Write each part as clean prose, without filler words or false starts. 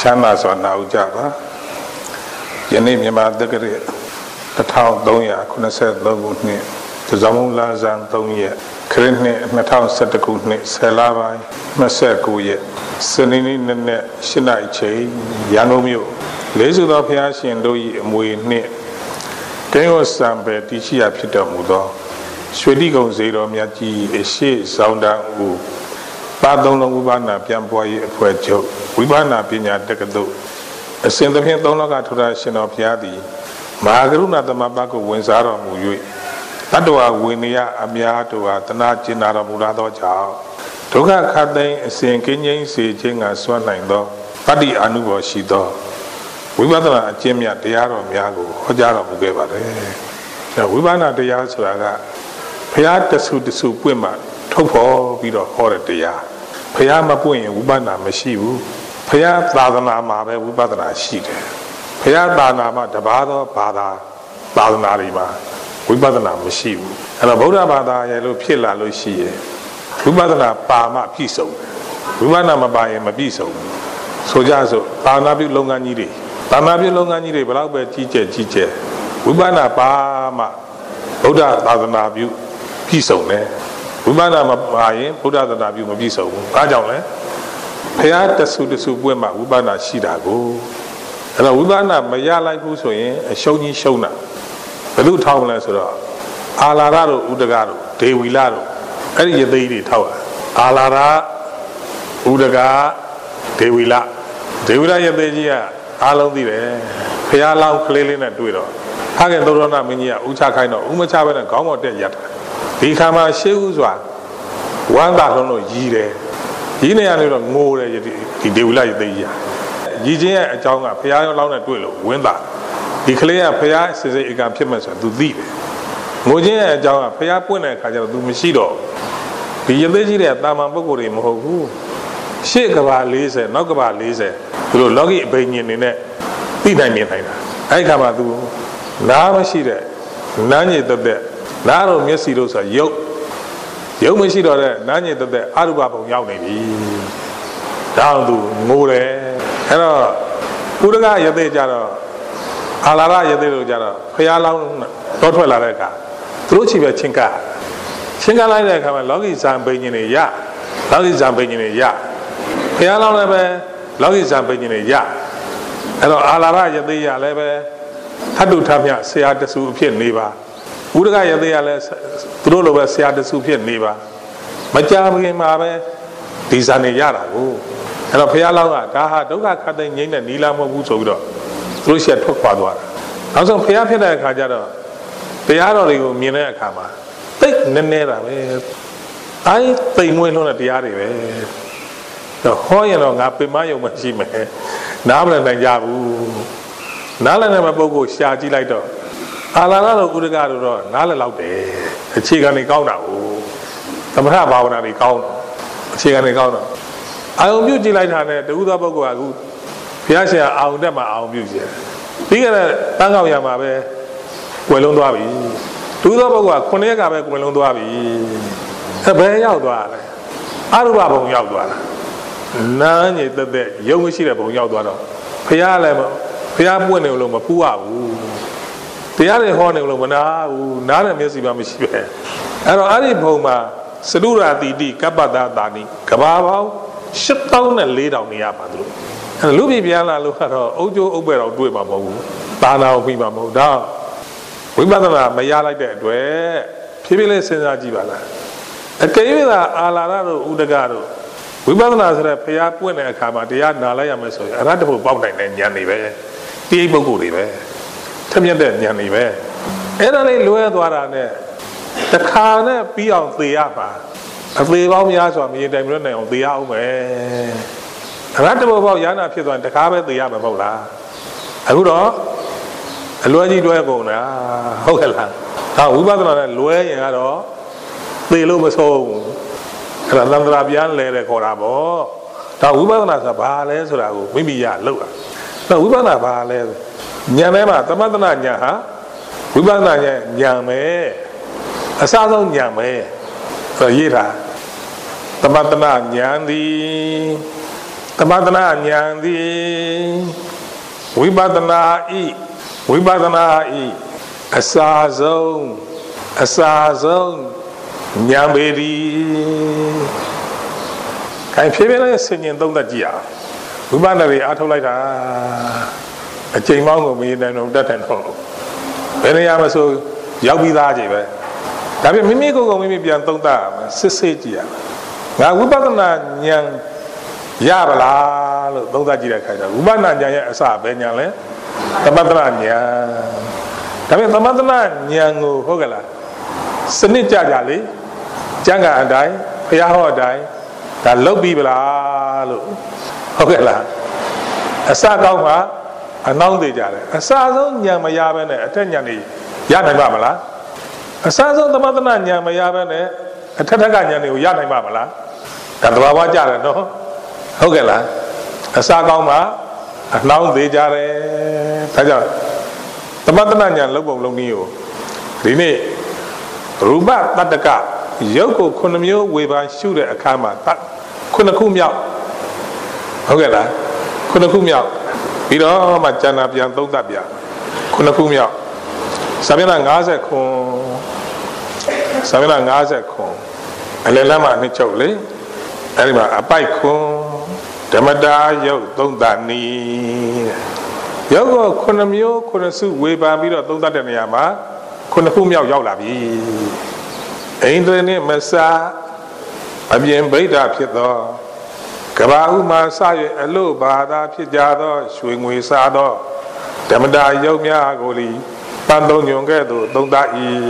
Chana so now Java. Yanim Yamadagari, the town Donya, Kunaset Logutni, the Zamula Zan Donya, Krenni, Natal Satakutni, Selavai, Masakuye, Senini Nene, Shinai Che, Yanomio, Laser of Yashi and Doi Mui. Kenyo Sambe, Tichia Pita Mudo, Swedigo Zero Miyaji, a she sounda woo. Badon Ubana, Piamboy, Puejo, Ubana Pina Decado. A send of him don't look at Russian of Yadi. Magaruna the Mabaco wins Ara Mui. Tadua Winia, Amiato, Atana, Jinara Murado Chao. Toga Kade, Saint Kenyan, Sing as one nine do. Padi Anubo Shido. We were a Jimia, the Yaro Miago, Hojara Mugeva. We were not the Yasraga. Piata suit the soup women, Topo, Vido, Horatia. Payama Puin, Ubana, Meshivu. Payat Badana Mabe, Ubadana Sheet. Payat Banama, Tabado, Bada, Badanarima. Ubadana Meshivu. And a Boda Bada, Yellow Pilla Lucia. Ubadana Pama Piso. Ubana Mabai and Mabiso. Sojazo, Panabi Longaniri. Panabi Longaniri, Blackbird teacher. Ubana Pama. Boda Badanabu. Piso, ne? Ubana Mabai, Boda the Nabu Mabiso. I don't know. Payata Suda Subwema, Ubana Shidago. And a Ubana Maya like Usoin, a Shoni Shona. The new town as well. Alarado Udagaro, De Vilaro. Any lady tower. Alara Udaga, De Villa. De Villa Yabegia, Alodi, Payala Clean and Duido. Hagan Dorona Minia, Uchakaino, Umachavan and Gomo de Yata. Ikama Shewzwa. One Barono Gire. Yine anilo more di devila yeya. Yije a jonga paya launa duelo wenda. Declare paya says it can pimasa to thee. Moje a jonga paya puna kaja do misido. Be yeji at Namambogori mohu. Shake about laser, knock about laser. To loggy opinion in it. Did I mean I come out to Namashida. Nani the Naro Messidos are yoke. You may see that Nanya the Aruba Yauni down to Mure and Udaga Yadejara Alara Yadejara, Payala, Totwalareca, Truchiva Chinka. Chinka like come and Logi Zamping in a ya, Logi Zamping in a ya. Payala Lebe, Logi Zamping in a ya. And Alara Yadeja Lebe, Hadu Tamia, say at the Supian Neva. Udaga Yadea, Trolova Sia the Supian Neva. Majam Mabe, Dizane Yara, and a Payala, Taha, Doga Kata Yin and Nila Mobusodo, Russia took Padua. Also, Payapina Kajada, Payaro, Mina Kama, take Nenera. I think when on a diary, the Hoyan on Apimayo Machime, Nabla and Yabu, Nala Namabogo, Shaji Lighter. Alana Udagaro, Nala Laude, a Chigani Gauna, Tamahaba Count, Chigani Gauna. I will beauty like the Udabogo, Piasia, I'll never our music. Bigger Tanga Yamabe, Welondabi, Udaboga, Conega, Welondabi, a bay outdoor, Arubabo Yauduana. None yet the young Shirabo Yauduano, Pialemo, Piabueno Mapua. The other horn of Lomana, Nana Messiba Michibe. And Aripoma, Sedura Didi, Kabada Dani, Kabao, shut down and lay down the Apadu. And Lubi Biana Luharo, Ojo Obero, Duimamo, Bana Wimamo, down. Wimana, Maya like that, where Pibile Senajibala. A Kavila Alarado Udagaro. Wimana Payapun and Kama, the Yadnalaya Meso, a radical bounding and Yanive, the Bogurive. Tamian Yanive. Erane Luadwarane. The Kana be on the Yapa. A flea of Yazo, me and Rene on the Yaume. A radical about Yana Pido and the Kabe, the Yamabola. I would all a Luadi Duagona. Hogala. Now, Ubadana Lue at all. The Lumas home. And another Abian lay Corabo. Now, Ubadana Bales or maybe Yalua. Now, Ubana Bales. Nyamema, Tamadana Yaha, Ubana Yame, a Sazo Yame, a Yira, Tamadana Yandi, Tamatana Nyandi Vipatana I Asazon Nyambedi Kai Pivela singing Don the Gia Vibanari Atolita a Jimong of me and that and all. When I am so Yabi Daji, Tabi Mimigo Mimi and Tonda, Sissia. Now Vipatana Nyang Yabala, Donda Gia Kaida, Ubana Yasa Benyale, Tamatana Nyang, Tabi Tamatana Nyango Hogala, Senita Jali, Janga and I, Yaho die, that low Bibla, Hogala, Asagoma. A non de jare. A sazo Yamayabane, a tenyani, Yana Mamala. A sazo the Madana Yamayabane, a Tataganyani, Yana Mamala. Tadwawa Jare, no? Hogela. A sagoma, a non de jare. Taja. The Madana Lobo Lomio. Rene Ruba Tataka, Yoko Konamio, Weba Shuda Akama, Kunakumia. Hogela. Kunakumia. Piro Machana Pian Tabia Kunakumia Sabina Gaza con Sabina Gaza con Alelama Nichole Elima Apaiko Damada Yo Dondani Yogo Konamio Konasu Weba Biro Dondanayama Kunakumia Yolabi Aindrani Messa Abien Beda Pieto Kabahuma Sai Alo Bada Pijado, Swing Sado, Damada Yomia Goli, Pandon Yongedo, Donda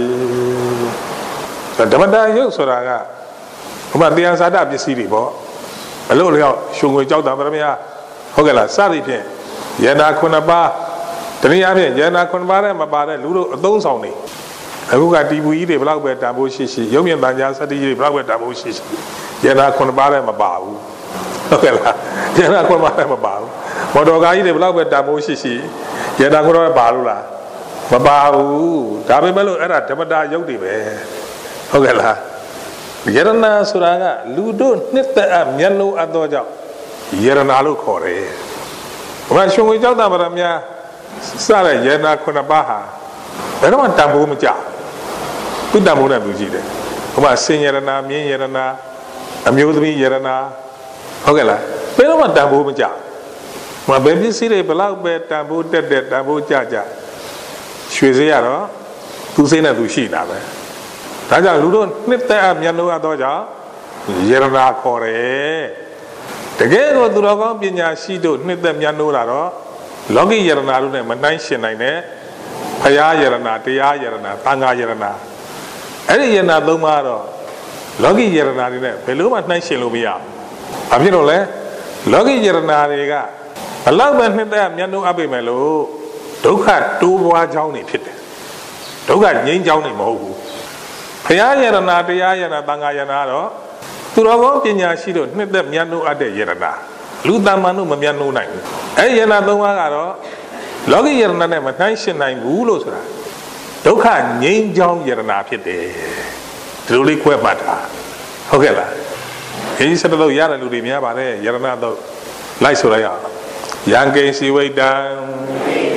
Damada Yosoraga, Umandian Sada Bisibo, a little Shungu Jodamia, Hogala, Saripe, Yana Kunaba, Taniami, Yana Kunbara, Mabara, Ludo, those only. I look at Dibu, the Blackbird Tabu Shishi, Yomian Danya Sadi, Blackbird Tabu Shishi, Yana Kunbara, Mababu. Okay, Yana Kumara Mabau. Modogai de Blackbird Tabu Shishi, Yana Kura Balula, Mabau, Tabimelo era Tamada Yodi. Okay, Yerana Suraga, Ludo, Nita, Yellow Adoja, Yeranalu Kore. When she was out of Ramia, Sara Yana Kunabaha, I don't want Tabu Muja. Put Damuna Bujide. Uma Seniorana, me Yerana, amuse me Yerana. Hogela, pero what Tabu Muja. My baby see a black bed taboo dead taboo jaja. Shuiziaro, Tusina Dushina. Taja Ludon, Nita Yanu Adoja, Yerana Kore. The game of Duragon Binya Shido, Nita Yanuraro, Logi Yerana, Manai Paya Yerana, Tia Yerana, Tanga Yerana. Any Yena Lumaro, Logi Yerana, Peluma Naishilumia. Abinole, Logi Yerana, a love and Yanu Abimelo, Doka, two Wajoni pit. Doka, Yin Joni Mo. Paya Yerana, Tia Yerana, Tanga Yanaro, Turagon Pinya Shido, Nita Yanu Ade Yerana. Ludamanu Mamianu Nine. Ayana Lumaro. Logi Yerna Matation nine Wulos. Doka Yin Jong Yerna Pite. Truly Quemata. Hogela. He said, "Hello, Yana Ludimia, Bare, Yerna, Lysolaya. Yanke Siway down.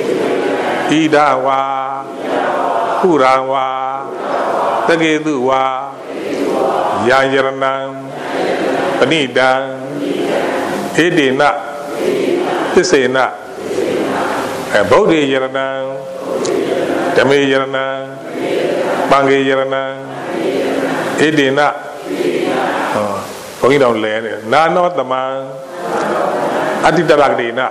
Idawa. Purawa. Tageduwa. Yan Yerna. Panida. Edina. Tisena. Bodhi Yerana, Dami Yerana, Bangi Yerana, Edina. Going down land, not the man, Adidabagdina,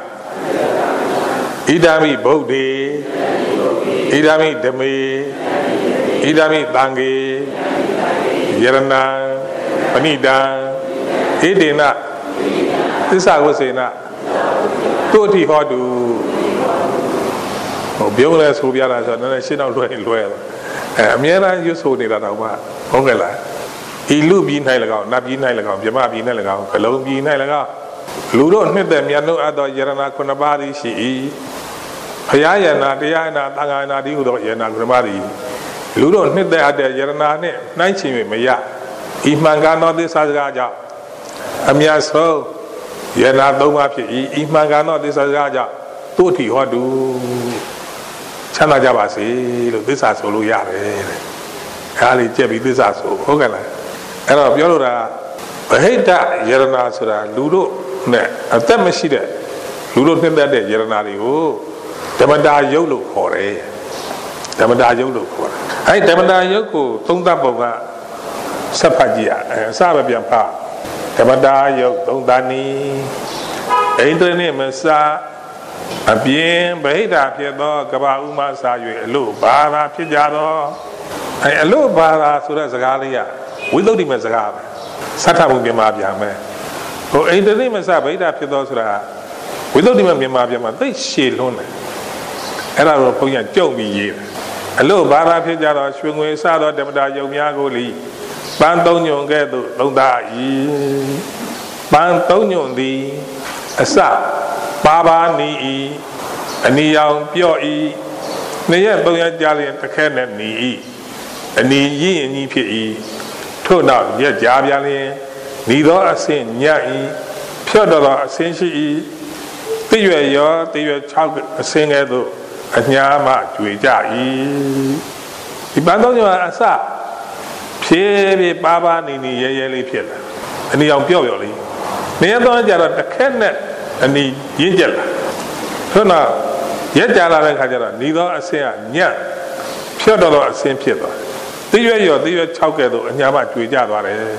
Idami Bodhi, Idami Dami, Idami Bangi, Yerana, Panida, Edina. This I was saying. Toti Hodu. Biola Subiana, and she now doing well. Miana used to need that over Hongela. He lubi Nilaga, Nabi Nilaga, Yamabi Nilaga, Kalombi Nilaga. Ludo met them, Yano Ada Yerana Konabari, she Hayana, Diana, Tangana, Diudo, Yana Gramari. Ludo met the Ada Yerana, 19 Maya. If Mangano de Sagaja, Amia so Yana Doma Imagano, this Azaja, Tuti Hodu Chana Javasi, this is Oluyare, Ali Jebi, this is Ogala. And of Yora, Heta, Yerana Sura, Ludo, a Temashida, Ludo Tenda de Yeranari, Tamada Yolo for a Tamada Yolo for I Tamada Yoko, Tonda Boga, Sapagia, Sababian Pa. Tamada yok tondani, Indrene mesa, abien behida piedo kaba uma sa yue lo bara pijado, lo bara sura zagalia, without him as a gab, Satamu Bimabiame. Oh, Indrene mesa behida piedo sura, without him Bimabiama, they shield on it. And I will put your joke be ye. Lo bara pijado, swing with Sado, Tamada Yomiagoli. Bantonyo Gedo, Londa E. Bantonyo the Asa Baba Ni a Niang Pio E. Naya Boya Jali and the Canon Ni a Ni Yi and Ni P. Turn out yet Jabiali, Nido a sin Yai, Piodora a sin she. The child a sing Edo, a Nyama Juja E. The Bantonyo Asa. Pie Baba Nini Yeli Pilla, and the young Pioli. Never Jara the Canet and the Yingela. Tuna Yajala Hajara, neither a say Nya, Piodoro a Saint Piedra. The year Chaukedo and Yama Juijavare.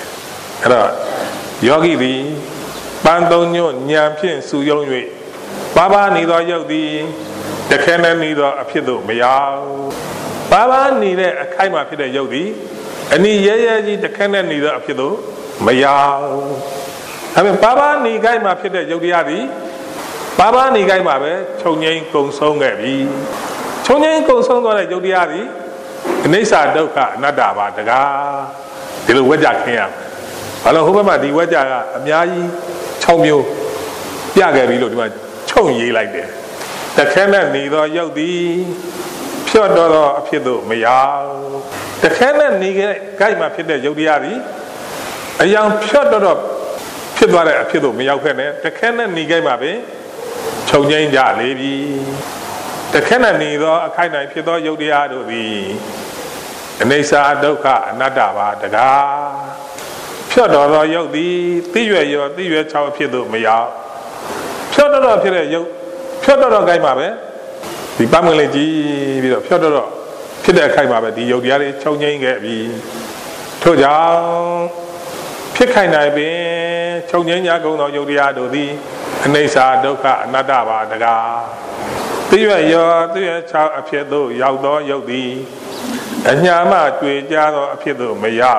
Yogi V. Bandonio Nyampian Su Yongway. Baba neither Yodi, the Canet neither a Piedo, Mayao. Baba needed a Kaima Pida Yodi. And the Canon neither of you, Maya. I mean, Baba ni guy my pit at Yodiadi, Baba ni guy my bed, Chonyan Kong Song Abbey. Chonyan Kong Song at Yodiadi, and they said Doka, Nadaba, the guy, the Wedja camp. Hello, whoever the Wedja, Miai, Chomio, Yagabi, Chong ye like that. The Canon neither Yodi, Pure Dollar of Pido, Maya. The Canon nigga guy my pit at Yodiari, a young pure dog, Pidwara Pido, Miyakene, the Canon nigga my bay, Chojanja lady. The Canon neither a kind of Pido Yodiado, and they saw Doka, Nadaba, the guy. Pure dog, Yodi, the Chow Pido, Maya. Pure dog, Pure dog guy my bay, the Bamalaji with a pure dog. Pida Kaima, the Yodiari, Chonging Gabi, Toja, Pikaina be, Chonging Yago, no Yodiado, and they saw Doka, Nadaba, the guy. The year child appeared though, Yaudo, Yodi, and Yama, Jado appeared though, Maya.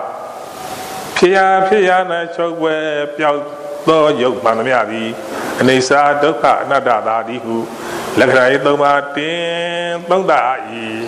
Piana, Chogwe, Piaudo, Yog Manamiadi, and they saw Doka, Nadada, who, Lakrai Doma, Bonda.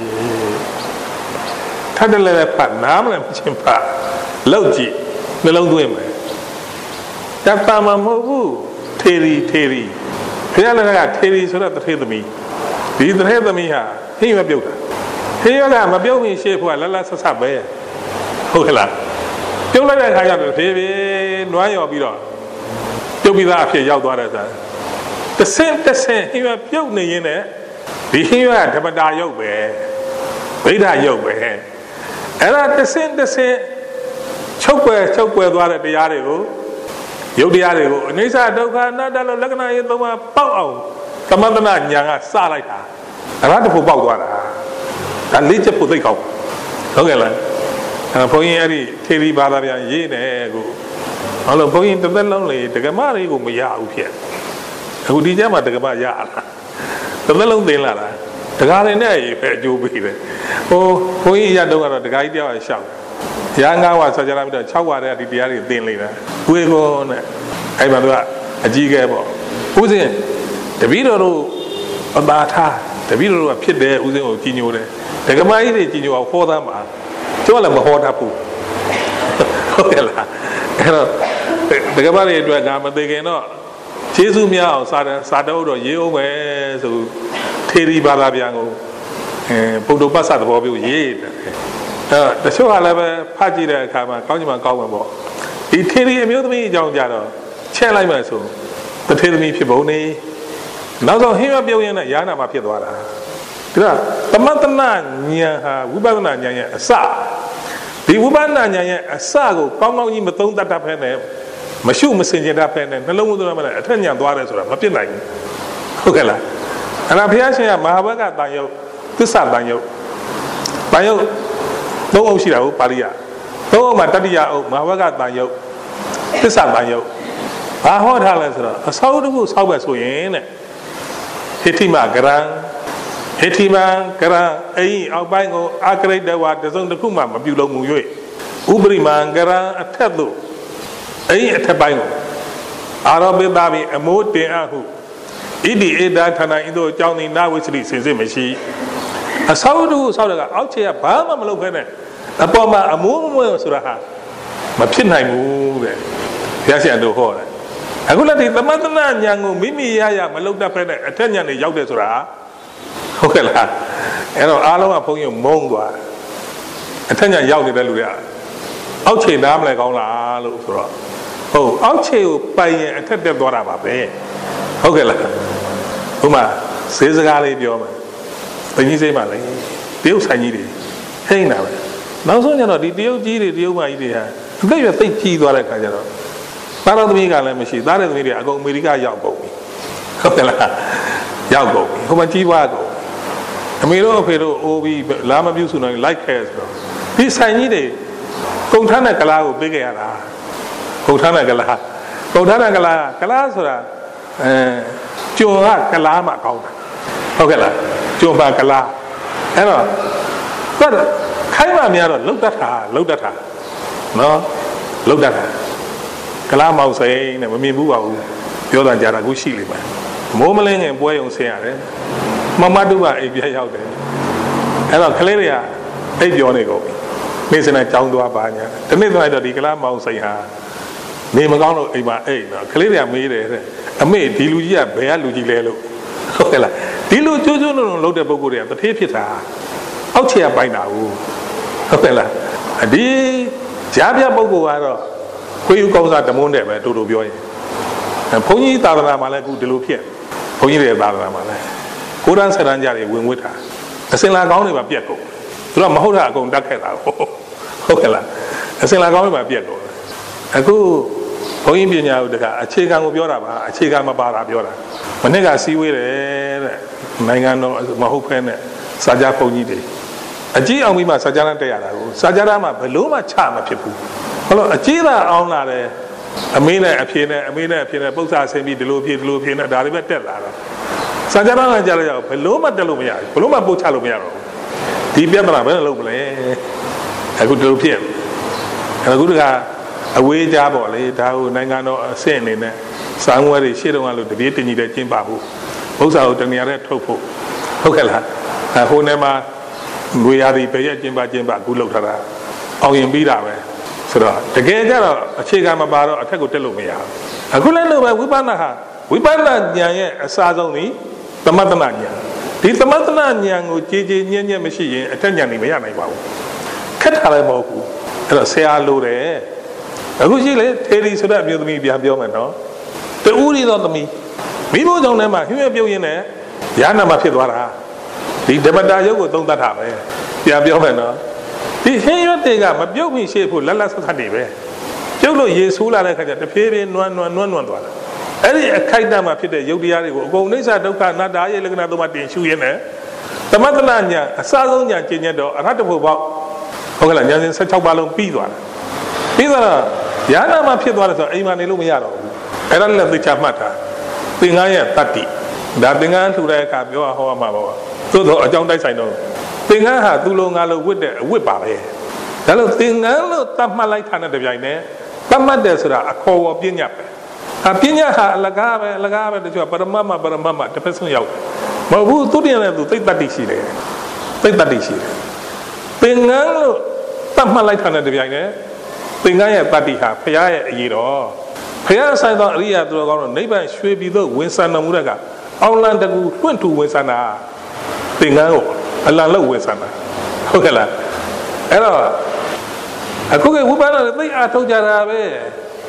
Tadale Pat Nam and Chimpa, Logi, the long women. That Pama Movu, Terry. Piana Terry so that the head of me. These the head of me, he may build. Here I am a building shape while Lala Sasabe. Hola. Don't let I have a baby, no, I'll be on. Don't be that here, Yaldora. The same, he will build me in there. The here at Tabada Yobe. Beda Yobe. And at the same, Chokwe, Dwara de Yarego, Yodiarego, and Nisa Doga, Nada, Lagana, Yoma, Pao, Kamandana, Yanga, Salata, and I put Bagwara, and Licha Putico. Okay, and Poyari, Terry Balaria, Yene, all of Poyin to the lonely, the Gamari, whom we are here. Who did Yama the Gamaya? The Melon de Lara. The garden there, you be there. Oh, we are doing the guy there. I shout. Yanga was such a Chawa at the Diary later. We go on a Jigabo. Who's in? The video about her. The video appeared there, who's in Tino. The Gamai, you are for them. So I'm a hot apple. The Gamari do a gamma, they cannot. Jesu Miao, Sado, or Yo, so. Terry Balabiango, Podo Bassa, the Bobby, the show, however, Pagida Kama, Conjuman Columbo. He Terry amused me, John Jado, Chelai Maso, တထေသမီးဖြစ်ပုံနေနောက်ဆုံးဟင်းရပြုံးရင်လည်းယာနာမှာဖြစ်သွားတာဒါသမတနာဉာဏ်ဟာဝိပဿနာဉာဏ်ရဲ့အစဒီဝိပဿနာဉာဏ်ရဲ့အစကိုကောင်းကောင်းကြီးမသုံးတတ်ဖဲနဲ့မရှုမစင်ကြတတ်ဖဲနဲ့နှလုံးသွင်းမှလည်းအထက်ဉာဏ်သွားတယ်ဆိုတာမဖြစ်နိုင်ဘူးဟုတ်ကဲ့လားအဲ့ဒါဘုရားရှင်ကမဟာဘဂတန်ယုတ်သစ္စာတန်ယုတ်သုံးအုပ်ရှိတာကိုပါဠိယသုံးအုပ်မှာတတိယအုပ်မဟာဘဂတန်ယုတ်သစ္စာတန်ယုတ်ဘာဟောထားလဲဆိုတော့အစောတစ်ခုဆောက်ပဲဆိုရင်တဲ့ဟိဋ္ဌိမကရံဟိဋ္ဌိမကရံအိအောက်ပိုင်းကိုအာကရိတဝါတစုံတစ်ခုမှမပြုလုပ်မှု၍ဥပရိမံကရံအထက်သို့အိအထက်ပိုင်းကိုအာရောပိသမိအမိုးတင်အပ်ဟုဣတိဧတာဌာနဤသို့အကြောင်းသည်နာဝိသတိစင်စစ်မရှိအစောတစ်ခုဆောက်တဲ့ကအောက်ခြေကဘာမှမလုပ်ဘဲနဲ့အပေါ်မှာအမိုးမွဲဆိုတာဟာမဖြစ်နိုင်ဘူးတဲ့ဘုရားရှင်တို့ဟောတယ်အခုလည်းဒီသမထနာဉာဏ်ကိုမိမိရမလုပ်တတ်ဖဲနဲ့အထက်ဉာဏ်တွေရောက်တယ်ဆိုတာဟုတ်ကဲ့လားအဲ့တော့အားလုံးကဘုန်းကြီးမုန်းသွားအထက်ဉာဏ်ရောက်နေတဲ့လူတွေကအောက်ခြေနားမလဲကောင်းလားလို့ဆိုတော့ဟုတ်အောက်ခြေကိုပိုင်ရင်အထက်တက်သွားတာပါပဲဟုတ်ကဲ့လားဥမာဈေးစကားလေးပြောမယ်တကြီးစိတ်မှလည်းတရုတ်ဆိုင်ကြီးတွေဟိမ့်တာပဲနောက်ဆုံးကျတော့ဒီတရုတ်ကြီးတွေတရုတ်မကြီးတွေဟာအသိရသိကြီးသွားတဲ့ခါကျတော့သားတော်သမီးကလည်းမရှိသားတဲ့သမီးတွေအကုန်အမေရိကရောက်ကုန်ပြီဟုတ်ကဲ့လားရောက်ကုန်ပြီဟိုမှာကြီးပွားကုန်အမေတို့အဖေတို့အိုးပြီးလာမပြုစုနိုင်လိုက်ခဲဆိုတော့ဒီဆိုင်ကြီးတွေကုန်ထမ်းတဲ့ကလားကိုပေးခဲ့ရတာကုန်ထမ်းတဲ့ကလားဆိုတာကျွန်းကကလားမှကောင်းတာဟုတ်ကဲ့လားကျွန်းပါကလားအဲ့တော့ခိုင်းမှများတော့လှုပ်တတ်တာနော်လှုပ်တတ်တာကလားမောင်စိန်နဲ့မမြင်ဘူးပါဘူးပြောတာကြားတာကိုရှိလိမ့်မယ်မိုးမလင်းငယ်ပွဲုံဆင်းရတယ်မမတုကအိပ်ပြရောက်တယ်အဲ့တော့ကလေးတွေကအိပ်ပြောနေကုန်ပြီနေ့စနေကြောင်းသွားပါညာဒီနေ့တော့ဒီကလားမောင်စိန်ဟာနေမကောင်းလို့အိမ်မှာအိပ်တော့ကလေးတွေကမေးတယ်တဲ့အမေဒီလူကြီးကဘယ်ကလူကြီးလဲလို့ဟုတ်ကဲ့လားဒီလူကျိုးလုံးလုပ်တဲ့ပုဂ္ဂိုလ်တွေကတထေးဖြစ်တာအောက်ခြေကပိုင်တာဟုတ်ကဲ့လားဒီကြားပြပုဂ္ဂိုလ်ကတော့ခွေးဥကောင်းစားတမုန်းတဲ့ပဲတူတူပြောရင်ဘုန်းကြီးသာသနာမှာလည်းအခုဒီလိုဖြစ်ဘုန်းကြီးတွေသာသနာမှာလည်းကိုရန်ဆရန်ကြတွေဝင်ဝတ်တာအစင်လာကောင်းတွေပါပြက်ကုန်သူကမဟုတ်တာအကုန်တတ်ခဲ့တာဟုတ်ကဲ့လားအစင်လာကောင်းတွေပါပြက်ကုန်အခုဘုန်းကြီးပညာဥဒကအခြေခံကိုပြောတာပါအခြေခံမပါတာပြောတာမနေ့ကစီးဝေးတယ်တဲ့နိုင်ငံတော်မဟုတ်ဖဲနဲ့စာကြဘုန်းကြီးတွေအကြီးအောင်ပြီးမှစာကြမ်းတက်ရတာကိုစာကြမ်းမှာဘလို့မှချမဖြစ်ဘူးဟုတ်လို့အကြီးသာအောင်လာတယ်အမေနဲ့အဖေနဲ့ပု္ပ္ပာဆင်းပြီးဒီလိုဖြေနဲ့ဒါတွေပဲတက်လာတာစာကြမ်းကကြားလိုက်ရဘလို့မှတက်လို့မရဘူးဘလို့မှပုတ်ချလို့မရတော့ဘူးဒီပြဿနာဘယ်လိုလုပ်မလဲအခုဒီလိုဖြစ်အခုကအဝေးကြားပေါ့လေဒါကိုနိုင်ငံတော်အဆင့်အနေနဲ့စာငွေတွေရှေ့တုန်းကလို့တပြေးတင်ကြီးတဲ့ကျင်းပဖို့ဥစ္စာကိုတနေရာနဲ့ထုတ်ဖို့ဟုတ်ကဲ့လားဟိုနယ်မှာငွေရည်ပဲရကျင်းပအခုလောက်ထားတာအောင်ရင်ပြီးတာပဲဆိုတော့တကယ်ကြတော့အခြေခံမပါတော့အထက်ကိုတက်လို့မရဘူးအခုလည်းလို့ပဲဝိပဿနာဉာဏ်ရဲ့အစားဆုံးသည်သမထနာဉာဏ်ဒီသမထနာဉာဏ်ကိုကြည်ညက်မရှိရင်အထက်ဉာဏ်นี่မရနိုင်ပါဘူးခက်တာလည်းမဟုတ်ဘူးအဲ့တော့ဆရာလိုတယ်အခုရှိလေထေရီဆိုတဲ့အမျိုးသမီးပြန်ပြောမယ်နော်တူရီသောသမီးမိဖို့ကြောင့်လည်းမှဟင်းရပြုတ်ရင်းနဲ့ရဟနာမှာဖြစ်သွားတာဒီဓမ္မတာယုတ်ကိုသုံးသတ်တာပဲပြန်ပြောမယ်နော်ဒီဟင်းရတွေကမပြုတ်မိရှိဖို့လက်ဆက်ဆက်နေပဲပြုတ်လို့ရေဆိုးလာတဲ့ခါကျတဖြည်းဖြည်းနွမ်းသွားတာအဲ့ဒီအခိုက်အတန့်မှာဖြစ်တဲ့ယုတ်တရားတွေကိုအကုန်အိဋ္ဌဒုက္ခအနတ္တရဲ့လက္ခဏာသုံးပါးတင်ရှုရင်းနဲ့သမထနာညာအစဆုံးညာကျင့်ရတော့အရဟတဖို့ပေါ့ဟုတ်ကဲ့လားညာစဉ်16ပါးလုံးပြီးသွားတာပြီးတော့ဉာဏ်မှာဖြစ်သွားတယ်ဆိုတော့အိမ်မှာနေလို့မရတော့ဘူးအဲ့ဒါလည်းသိချမှတ်တာသင်္ကန်းရဲ့တတ္တိဒါသင်္ကန်းထူတဲ့အခါပြောဟောမှာပေါ့သို့တော့အကြောင်းတိုက်ဆိုင်တော့သင်္ကန်းဟာသူ့လိုငါလိုဝတ်တဲ့အဝတ်ပါပဲဒါလို့သင်္ကန်းလို့တတ်မှတ်လိုက်တာနဲ့တပြိုင်တည်းတတ်မှတ်တယ်ဆိုတာအခေါ်ဝပညာပဲပညာဟာအလကားပဲတချို့ပရမတ်မတစ်ဖက်ဆုံးရောက်မဟုတ်ဘူးသူတည်းနဲ့သူသိတ္တိရှိတယ်သင်္ကန်းလို့တတ်မှတ်လိုက်တာနဲ့တပြိုင်တည်းသင်္ကန်းရဲ့တတ္တိဟာဘုရားရဲ့အရေးတော်ဘုရားဆိုင်သောအရိယာသူတော်ကောင်းတို့နိဗ္ဗာန်ရွှေပြည်သို့ဝင်ဆံတော်မူတဲ့ကအောင်လံတကူလွှင့်ထူဝင်ဆံတာသင်္ကန်းကိုအလံလို့ဝင်ဆံတာဟုတ်ကဲ့လားအဲ့တော့အခုကဝိပဿနာသိအားထုတ်ကြတာပဲ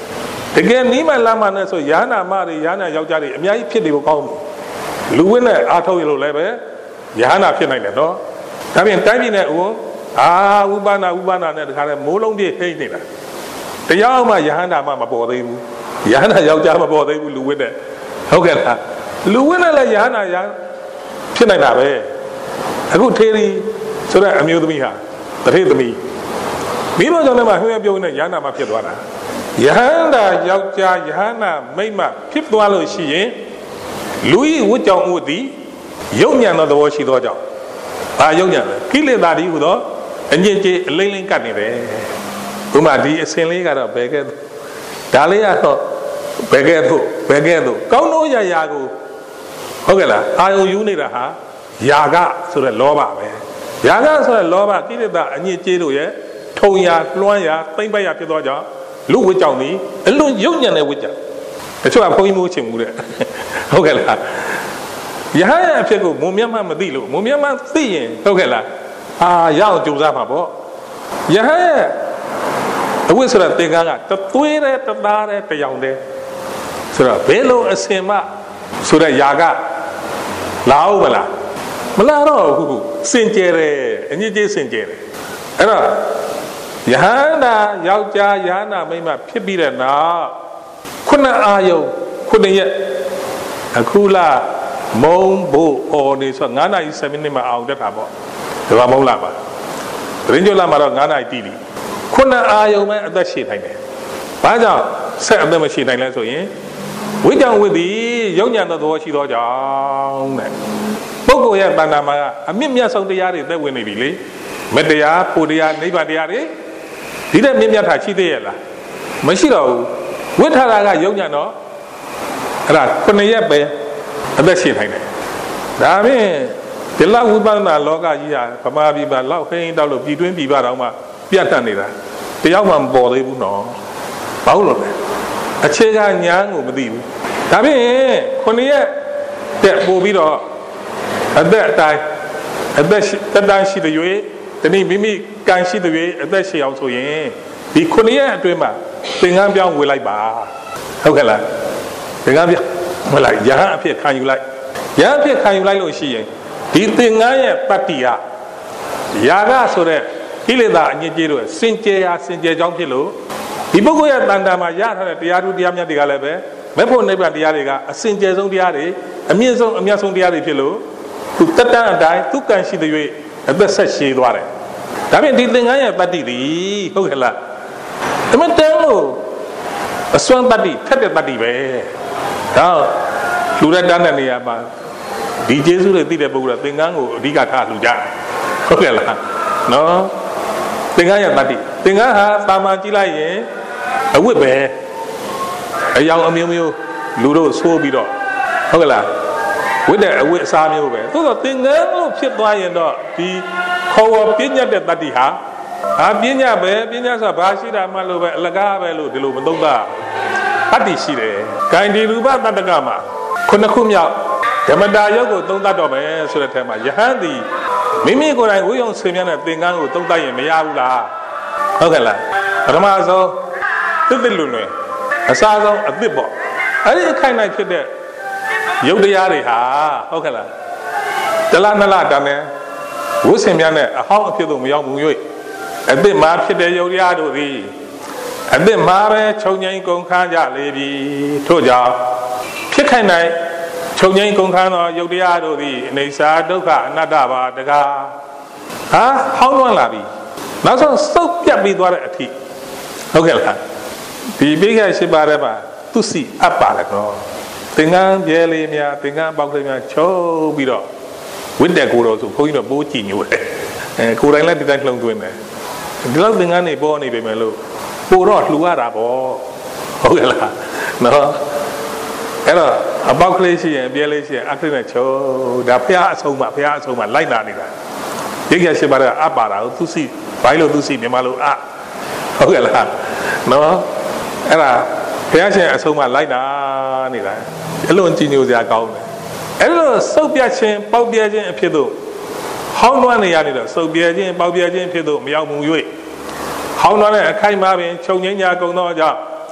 တကယ်နီးမှလာမှနဲ့ဆိုယာနာမတွေယာနာယောက်ျားတွေအများကြီးဖြစ်နေဖို့ကောင်းတယ်လူဝင်းနဲ့အားထုတ်ရလို့လည်းပဲယာနာဖြစ်နိုင်တယ်နော်ဒါပြင်တိုင်းပြည်နဲ့ဥဝိပနာနဲ့တခါလဲမိုးလုံးပြည့်ဟိမ့်နေတာတရားမှယာနာမှမပေါ်သေးဘူးယာနာယောက်ျားမပေါ်သေးဘူးလူဝင်းနဲ့ဟုတ်ကဲ့လားလူဝင်းနဲ့လည်းယာနာဖြစ်နိုင်တာပဲအခုထေရီဆိုတဲ့အမျိုးသမီးဟာတထေသမီးမိဘကြောင့်လည်းမှဟင်းပြုံးနဲ့ယာနာမှဖြစ်သွားတာယဟန္တာယောက်ျားယဟနာမိန်းမဖြစ်သွားလို့ရှိရင်လူဤဝတ်ကြောင့်ဝတ်သည်ယုံညံသောသဘောရှိသောကြောင့်ဘာယုံညံလဲကိလေသာတွေဟူသောအညစ်အကြေးအလိမ့်လိမ့်ကတ်နေတယ်ဥမာဒီအစင်လေးကတော့ဘယ်ကဲဒါလေးကတော့ဘယ်ကဲသို့ကောင်းသောရာကိုဟုတ်ကဲ့လားအာယုံယူနေတာဟာယာကဆိုတဲ့လောဘပဲယာကဆိုတဲ့လောဘကိလေသာအညစ်အကြေးတို့ရဲ့ထုံရာလွှမ်းရာသိမ့်ပိုက်ရာဖြစ်သောကြောင့်လူဝတ်ကြောင့်ဒီအလွန်ယုံညံ့တဲ့ဝတ်ကြောင့်တချို့ကဘုန်းကြီးမိုးချင်မှုတဲ့ဟုတ်ကဲ့လားယဟန်ရဲ့အဖြစ်ကိုမုံမြတ်မှမသိလို့မုံမြတ်မှသိရင်ဟုတ်ကဲ့လားရအောင်ကြိုးစားမှာပေါ့ယဟန်ရဲ့အဝိဇ္ဇရာသင်္ကန်းကတသွေးတဲ့တသားတဲ့တယောင်တဲ့ဆိုတော့ဘယ်လိုအစင်မဆိုတဲ့ຢာကလာအောင်မလားမလာတော့ခုစင်ကြယ်တယ်အညစ်အကြေးစင်ကြယ်တယ်အဲ့တော့ယဟန္တာယောက်ျားယဟနာမိန်းမဖြစ်ပြီးတဲ့နောက်ခုနှစ်အာယုံခုနှစ်ရက်အခုလာမုံဖို့အော်နေဆို9နာရီ7မိနစ်မှအောင်တက်တာပေါ့ဒါမှမဟုတ်လားပါတရင်ကျော်လာမှာတော့9နာရီတီးပြီခုနှစ်အာယုံပဲအသက်ရှည်နိုင်တယ်ဘာကြောင့်ဆက်အသက်မရှိနိုင်လဲဆိုရင်ဝိတ္တဝိတ္တိယုံညာသောသဘောရှိသောကြောင့်တဲ့ပုဂ္ဂိုလ်ရဲ့တဏ္ဍာမှာအမြင့်မြတ်ဆုံးတရားတွေသက်ဝင်နေပြီလေမတရားဖို့တရားနိဗ္ဗာန်တရားတွေဒီတဲ့မြင့်မြတ်တာရှိသေးရဲ့လားမရှိတော့ဘူးဝိထာရကယုံညာတော့အဲ့ဒါ9ရက်ပဲအသက်ရှင်နိုင်တယ်ဒါဖြင့်ဒီလောက်ဝိပဿနာလောကကြီးဟာဗမာပြည်မှာလောက်ဟင်းတောက်လို့ပြည်တွင်းပြည်ပတောင်မှပြတ်တတ်နေတာတယောက်မှမပေါ်သေးဘူးနော်ဘာလို့လဲအခြေခံညာကိုမသိဘူးဒါဖြင့်9ရက်တက်ပို့ပြီးတော့အသက်အတိုင်းအသက်တက်တန်းရှိတဲ့၍တနည်းမိမိကံရှိတဲ့၍အသက်ရှည်အောင်ဆိုရင်ဒီ9ရက်အတွင်းမှာသင်္ကန်းပြောင်းဝေလိုက်ပါဟုတ်ကဲ့လားသင်္ကန်းပြောင်းဝေလိုက်ယဟန်အဖြစ်ခံယူလိုက်ယဟန်အဖြစ်ခံယူလိုက်လို့ရှိရင်ဒီသင်္ကန်းရဲ့တတ္တိယယာကဆိုတဲ့ကိလေသာအညစ်အကြေးတို့စင်ကြယ်ကြောင်းဖြစ်လို့ဒီပုဂ္ဂိုလ်ရဲ့တဏ္ဍာမှာရထားတဲ့တရားထုတရားမြတ်တွေကလည်းပဲမဲ့ဖို့နိဗ္ဗာန်တရားတွေကအစင်ကြယ်ဆုံးတရားတွေအမြင့်ဆုံးအမြတ်ဆုံးတရားတွေဖြစ်လို့သူတတ္တအတိုင်းသူကံရှိတဲ့၍အသက်ဆက်ရှည်သွားတယ်ဒါဖြင့်ဒီသင်္ကန်းရဲ့တတ္တိတွေဟုတ်ကဲ့လားအမတန်လို့အစွမ်းတတ္တိထက်တဲ့တတ္တိပဲဒါလူရတန်းတဲ့နေရာမှာဒီကျေးဇူးတွေသိတဲ့ပုဂ္ဂိုလ်ကသင်္ကန်းကိုအဓိကထားလှူကြဟုတ်ကဲ့လားနော်သင်္ကန်းရဲ့တတ္တိသင်္ကန်းဟာတာမန်ကြည့်လိုက်ရင်အဝတ်ပဲအယောင်အမျိုးမျိုးလူတို့ဆိုးပြီးတော့ဟုတ်ကဲ့လားဝတ်တဲ့အဝတ်အစားမျိုးပဲသို့တော့သင်္ကန်းလို့ဖြစ်သွားရင်တော့ဒီခေါ်ဝပညာတဲ့တတ္တိဟာပညာပဲပညာဆိုတာဘာရှိတာမှလို့ပဲအလကားပဲလို့ဒီလိုမသုံးတာတတ္တိရှိတယ်ဂိုင်ဒီရူပတတ္တကမှာခုမြောက်ဓမ္မတာယုတ်ကိုသုံးတတ်တော့မယ်ဆိုတဲ့ထဲမှာယဟန်သည်မိမိကိုယ်တိုင်ဝိယုံဆင်မြန်းတဲ့သင်္ကန်းကိုသုံးတတ်ရင်မရဘူးလားဟုတ်ကဲ့လားပထမဆုံးတစ်လွန်အစားဆုံးအသစ်ပေါ့အဲ့ဒီအခိုင်အမာဖြစ်တဲ့ယုတ်တရားတွေဟာဟုတ်ကဲ့လားတလားနလားတမ်းနဲ့ဝိဆင်မြန်းတဲ့အဟောင်းအဖြစ်သို့မရောက်ဘူး၍အသစ်မှာဖြစ်တဲ့ယုတ်တရားတို့သည်အသစ်မှာပဲခြုံငိမ့်ကုန်ခန်းကြလေပြီထို့ကြောင့်ဖြစ်ခိုင်နိုင်ခြုံငိမ့်ကုန်ခန်းသောယုတ်တရားတို့သည်အိဋ္ဌာဒုက္ခအနတ္တပါတကားဟောင်းလွှမ်းလာပြီနောက်ဆုံးစုပ်ပြတ်ပြီးသွားတဲ့အထိဟုတ်ကဲ့လားဒီပိဋကရှိပါတဲ့မှာသူစီအပ်ပါလေနော်သင်္ကန်းပြဲလေးများသင်္ကန်းပေါက်ကလေးများချုပ်ပြီးတော့ဝိတ္တကိုတော်ဆိုဘုန်းကြီးတို့ပိုးကြည့်ညိုတယ်ကိုယ်တိုင်လည်းဒီတိုင်းလှုံသွင်းတယ်ဒီလောက်သင်္ကန်းနေပေါ်နေပြီမယ်လို့ပိုတော့လှူရတာပေါ့ဟုတ်ကဲ့လားနော်အဲ့တော့အပေါက်ကလေးရှိရင်ပြဲလေးရှိရင်အခရစ်နဲ့ချုပ်ဒါဖះအဆုံးမှလိုက်လာနေတာပိဋကရှိပါတဲ့အပ်ပါတာကိုသူစီဘိုင်းလို့သူစီမြန်မာလို့ဟုတ်ကဲ့လားနော်အဲ့ဒါဘုရားရှင်အဆုံးမလိုက်တာနေတာအလွန်ကြည်ညိုစရာကောင်းတယ်အဲ့လိုစုပ်ပြတ်ခြင်းပေါက်ပြဲခြင်းအဖြစ်သို့ဟောင်းလွှမ်းနေရနေတော့စုပ်ပြဲခြင်းပေါက်ပြဲခြင်းဖြစ်သို့မရောက်မှု၍ဟောင်းလွှမ်းတဲ့အခိုက်မှာပင်ခြုံငိမ့်ညာကုန်သောကြောင့်ဟ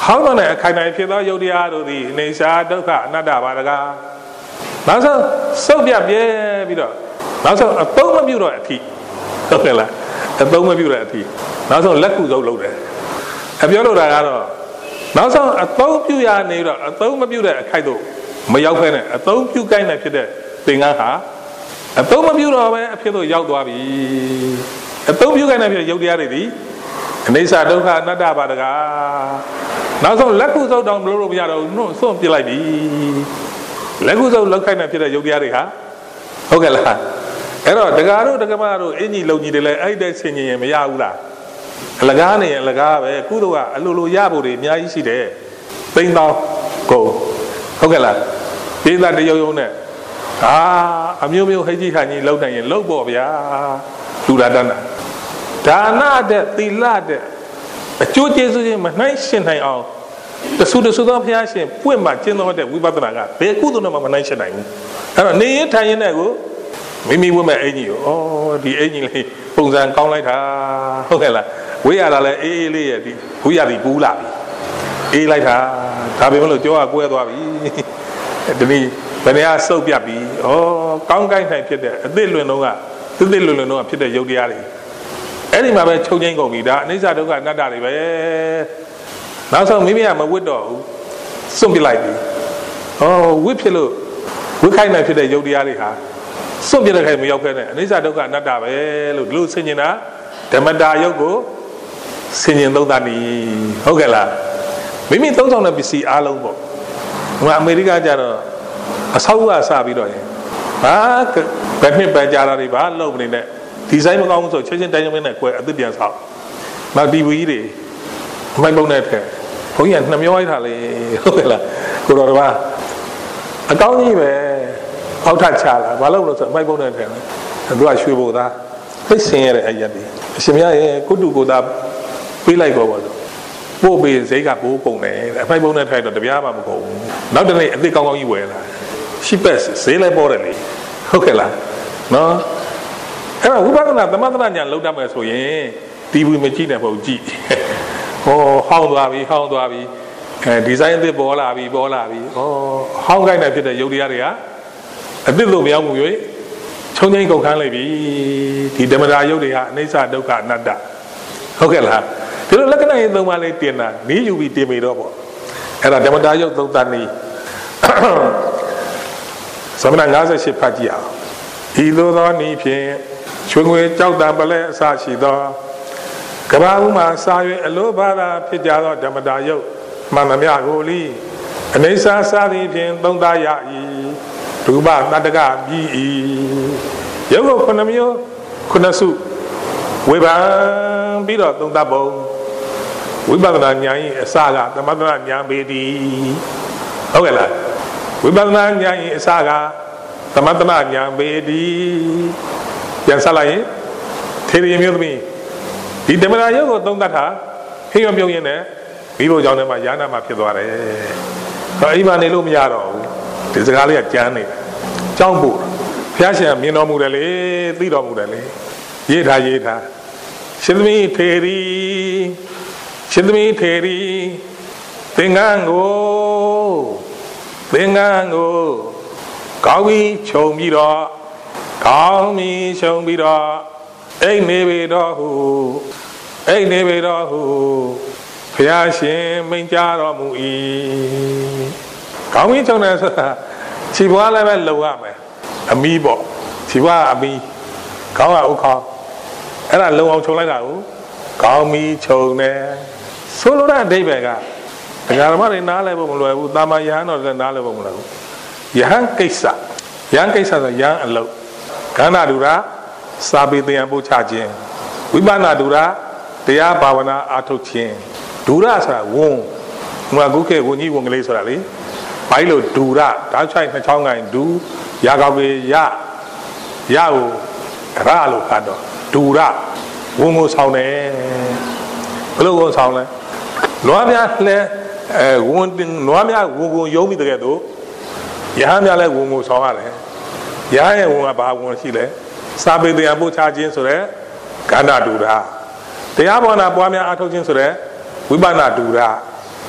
how on a kind of Yodia, the Nesa, Doka, Nada Baraga. Now, so be a beer. Now, so a bone of you at tea. Okay, a bone of you at tea. Now, so let who's all over. Have you know that? Now, so a bone of you are near a bone of you at Kaido. Mayakan, a bone of you kind of Pingaha. A bone of you are a Pido Yaudabi. A bone of you kind of Yodiarity. And they said, don't have nada badaga. Now, so Lakuzo down below Yaro, no, so be like me. Lakuzo look kind of Yogiariha. Okay, Ero, the Garo, the Gamaro, any Logi de la Ida singing Yaula. Lagani and Lagave, Kudua, Lulu Yaburi, Yaisi there. Bing now, go. Okay, be that the Yone. Ah, a Mumu Haji Hani Logan and Lobo, ya, Duradana. Dana that the lad. A 2 days in my nation, I all. The Sudan Piashi, Puma, General, that we Badanaga, they couldn't know my nation. I don't need Tayanego. Mimi woman, oh, the angel, Pungsan, come like her. Okay, we are like A. We are the Gula. A like her, Tabimolo Joa, Guadavi. When they are so happy, oh, come kind of Peter, they don't know Peter Yodiari. Any my children go me that, these are the guys not that. Now, so maybe I'm a widow, something like me. Oh, whip you look. We kind of the Yodiari. Something like me, and these are the guys not that. Look, singing, Tamada Yogo, singing Lodani. Okay, maybe those on the BC Alobo. America Jaro, a Sawa Sabido. Ah, but me by Jarariba, love in that. Design of also changing dynamic at the dance house. Now, be we my bonnet. Oh, yeah, Namio Italy. Kurova. A county where out Chala, Valo, my bonnet. And do I show you that? Let's sing it at Yadi. Simia could do good up. Be like over. Bobby is a bone, my bonnet head of the Yama go. Now they come you well. She best say like morally. Okay, no. Who better not the mother and load up as we TV machine about G. Oh, how do I be? Design the bolavi. Oh, how can I get the Yodiaria? A little young way. Tony go can be the Demada Yodia, Nesa Doka Nada. Okay, you don't look at the Malay Tina, need you be timid over. And a Demada Yodani. Some another ship Pagia. He don't need Chungwe Chowdambale Sachido Kabama Savi Alobara Pijaro Damadayo Manamia Goli and Esa Sadi Pin Dondaya Tuba Nadaga B. Yogo Konamio Kunasu Weba Bidot Dondabo Wibana Saga, the mother and Yan Bedi. Ogela Wibana Yan Saga, the mother and Yan Bedi. Yansalai, Terry me. The Demarayo don't that ha. He a millionaire. We will join my Yana Mapidore. Ivan Elumiaro. This is Galia Jani. Jambu. Piasia Mino Murale, Lido Murale. Yeta. Shilmi Terry. Bengango. Gawi Chomiro. Call me, show me da. Ain't never who. Ain't never who. Piashim, Minjaro Mui. Call me, Jonas. Chihuahua Loame. Amiibo. Chihuahua Ami. Call out call. And I low on Cholano. Call me, Chone. Solo that day beggar. The Garamari Nalevo, Damayan or the Nalevo. Yang Kesa. Young Kesa, the young and low. Kanadura, Sabi the Ambu Chajin. Wibanadura, they are Bavana Atochin. Durasa, womb. Muaguke, when you won't lay sorry. Pilo Dura, that's why the tongue and do Yagabe Ya Yao Ralo Kado. Dura, Wumo Saune. Hello, Saune. Noamia, wounding Noamia, Wugo Yomi the Gado. Yahamia Wumo Sawale. Yaya about one Chile, Sabi the Abu Chajin Sore, Gana Dura. The Abona Boamia Atogin Sore, Wibana Dura.